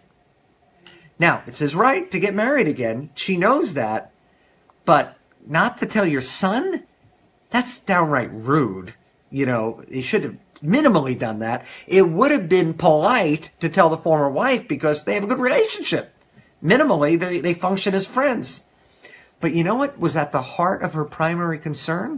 Now, it's his right to get married again. She knows that. But not to tell your son? That's downright rude. You know, he should have minimally done that. It would have been polite to tell the former wife because they have a good relationship. Minimally, they, they function as friends. But you know what was at the heart of her primary concern?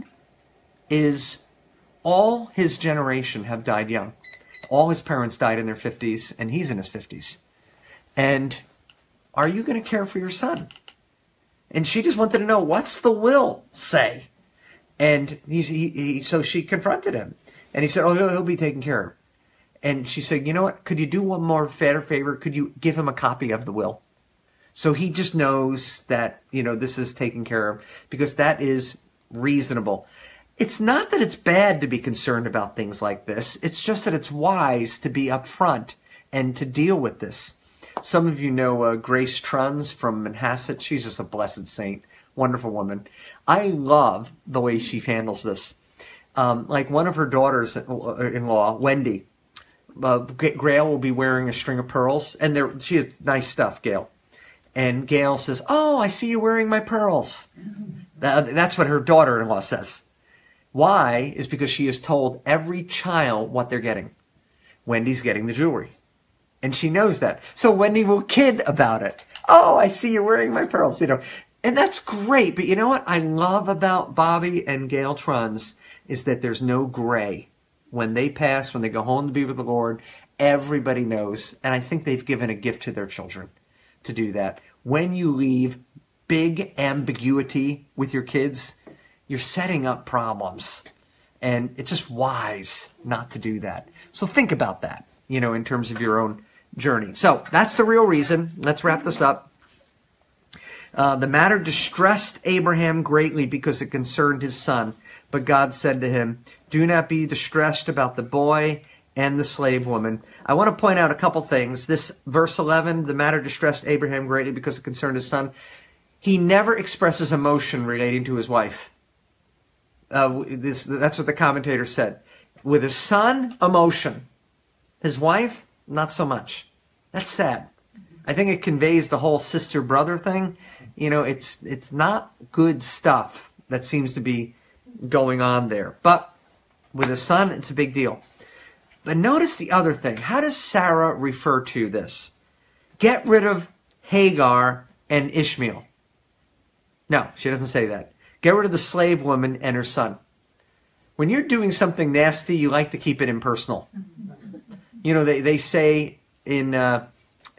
Is all his generation have died young. All his parents died in their fifties, and he's in his fifties. And are you going to care for your son? And she just wanted to know, what's the will say? And he's, he, he, so she confronted him. And he said, oh, he'll, he'll be taken care of. And she said, you know what? Could you do one more fair favor? Could you give him a copy of the will? So he just knows that, you know, this is taken care of because that is reasonable. It's not that it's bad to be concerned about things like this. It's just that it's wise to be upfront and to deal with this. Some of you know uh, Grace Truns from Manhasset. She's just a blessed saint. Wonderful woman. I love the way she handles this. Um, like one of her daughters-in-law, Wendy, uh, Gail will be wearing a string of pearls. And they're, she has nice stuff, Gail. And Gail says, oh, I see you wearing my pearls. That, that's what her daughter-in-law says. Why? Is because she has told every child what they're getting. Wendy's getting the jewelry. And she knows that. So Wendy will kid about it. Oh, I see you're wearing my pearls, you know. And that's great. But you know what I love about Bobby and Gail Truns is that there's no gray. When they pass, when they go home to be with the Lord, everybody knows. And I think they've given a gift to their children to do that. When you leave big ambiguity with your kids, you're setting up problems. And it's just wise not to do that. So think about that, you know, in terms of your own journey. So that's the real reason. Let's wrap this up. Uh, the matter distressed Abraham greatly because it concerned his son. But God said to him, do not be distressed about the boy and the slave woman. I want to point out a couple things. This verse eleven, the matter distressed Abraham greatly because it concerned his son. He never expresses emotion relating to his wife. Uh, this, that's what the commentator said. With his son, emotion. His wife, not so much. That's sad. I think it conveys the whole sister-brother thing. You know, it's it's not good stuff that seems to be going on there. But with his son, it's a big deal. But notice the other thing. How does Sarah refer to this? Get rid of Hagar and Ishmael. No, she doesn't say that. Get rid of the slave woman and her son. When you're doing something nasty, you like to keep it impersonal. You know, they, they say in uh,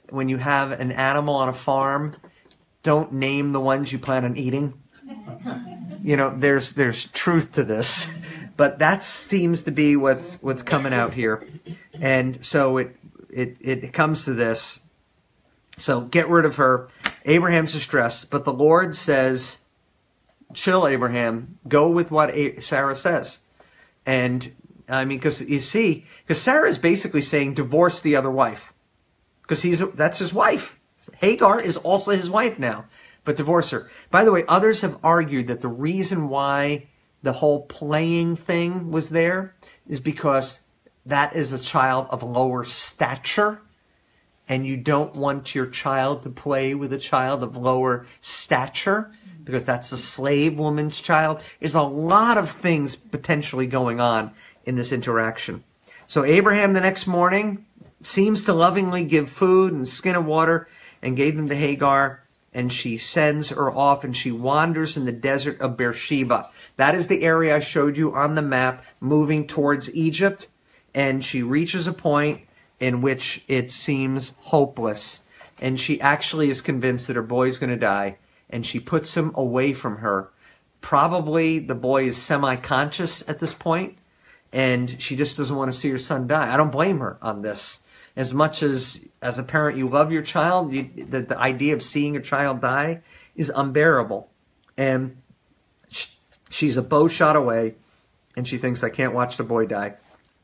when you have an animal on a farm, don't name the ones you plan on eating. You know, there's there's truth to this, but that seems to be what's what's coming out here, and so it it it comes to this. So get rid of her. Abraham's distressed, but the Lord says, "Chill, Abraham. Go with what Sarah says." And I mean, because you see, because Sarah is basically saying, divorce the other wife, because he's that's his wife. Hagar is also his wife now, but divorce her. By the way, others have argued that the reason why the whole playing thing was there is because that is a child of lower stature, and you don't want your child to play with a child of lower stature, because that's a slave woman's child. There's a lot of things potentially going on in this interaction. So Abraham the next morning seems to lovingly give food and skin of water and gave them to Hagar, and she sends her off, and she wanders in the desert of Beersheba. That is the area I showed you on the map, moving towards Egypt, and she reaches a point in which it seems hopeless, and she actually is convinced that her boy is going to die, and she puts him away from her. Probably the boy is semi-conscious at this point, and she just doesn't want to see her son die. I don't blame her on this. As much as, as a parent, you love your child, you, the, the idea of seeing a child die is unbearable. And sh- she's a bow shot away, and she thinks, I can't watch the boy die.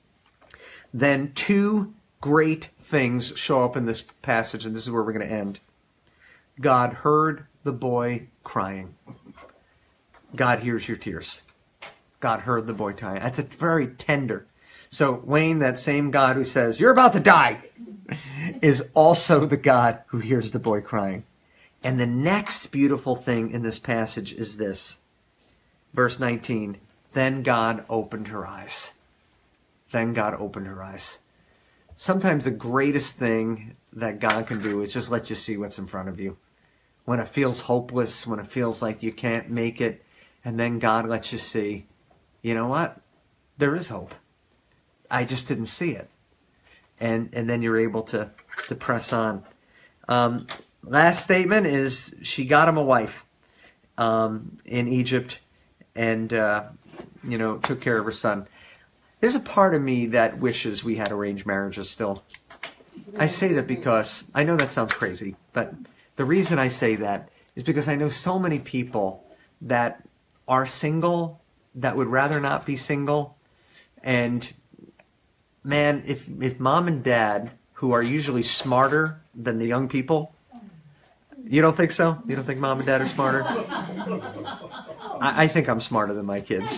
Then two great things show up in this passage, and this is where we're going to end. God heard the boy crying. God hears your tears. God heard the boy crying. That's a very tender. So Wayne, that same God who says, you're about to die, is also the God who hears the boy crying. And the next beautiful thing in this passage is this. Verse nineteen, then God opened her eyes. Then God opened her eyes. Sometimes the greatest thing that God can do is just let you see what's in front of you. When it feels hopeless, when it feels like you can't make it, and then God lets you see, you know what? There is hope. I just didn't see it. And and then you're able to, to press on. Um, last statement is she got him a wife um, in Egypt and, uh, you know, took care of her son. There's a part of me that wishes we had arranged marriages still. I say that because, I know that sounds crazy, but the reason I say that is because I know so many people that are single that would rather not be single. And man, if if mom and dad, who are usually smarter than the young people, you don't think so? You don't think mom and dad are smarter? I, I think I'm smarter than my kids.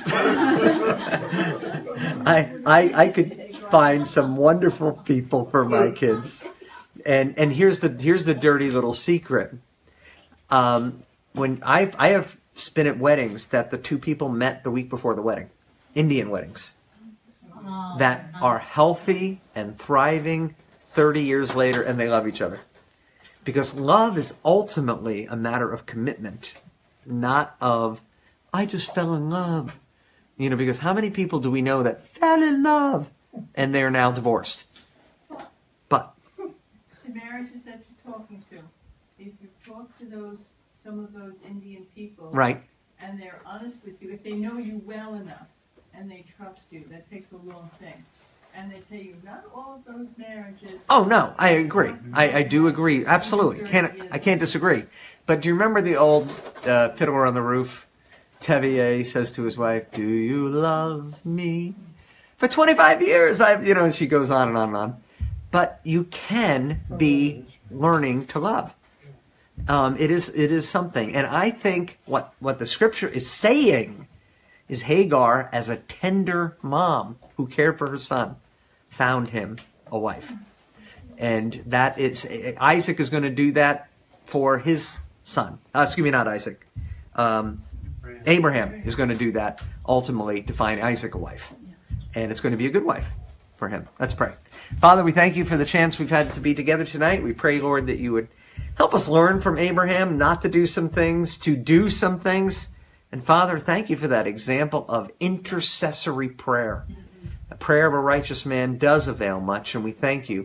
I, I I could find some wonderful people for my kids. And and here's the here's the dirty little secret. Um, when I I have been at weddings that the two people met the week before the wedding, Indian weddings, that are healthy and thriving thirty years later, and they love each other. Because love is ultimately a matter of commitment, not of, I just fell in love. You know, because how many people do we know that fell in love and they're now divorced? But The marriages that you're talking to, if you talk to those, some of those Indian people, right. and they're honest with you, if they know you well enough and they trust you, that takes a long thing. And they tell you not all of those marriages. Oh no, I agree. I, I do agree. Absolutely. Can't I can't disagree. But do you remember the old uh, Fiddler on the Roof? Tevier says to his wife, "Do you love me?" For twenty-five years, I've you know. She goes on and on and on. But you can be learning to love. Um, it is it is something, and I think what what the scripture is saying is Hagar, as a tender mom who cared for her son, found him a wife. And that is, Isaac is going to do that for his son. Uh, excuse me, not Isaac. Um, Abraham is going to do that ultimately to find Isaac a wife. And it's going to be a good wife for him. Let's pray. Father, we thank you for the chance we've had to be together tonight. We pray, Lord, that you would help us learn from Abraham not to do some things, to do some things. And Father, thank you for that example of intercessory prayer. A prayer of a righteous man does avail much, and we thank you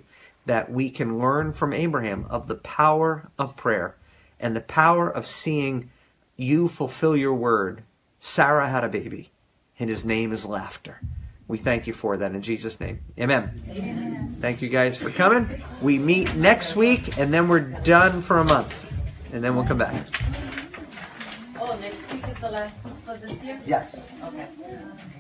that we can learn from Abraham of the power of prayer and the power of seeing you fulfill your word. Sarah had a baby, and his name is laughter. We thank you for that in Jesus' name. Amen. Amen. Thank you guys for coming. We meet next week, and then we're done for a month, and then we'll come back. Oh, next week is the last week for this year? Yes. Okay.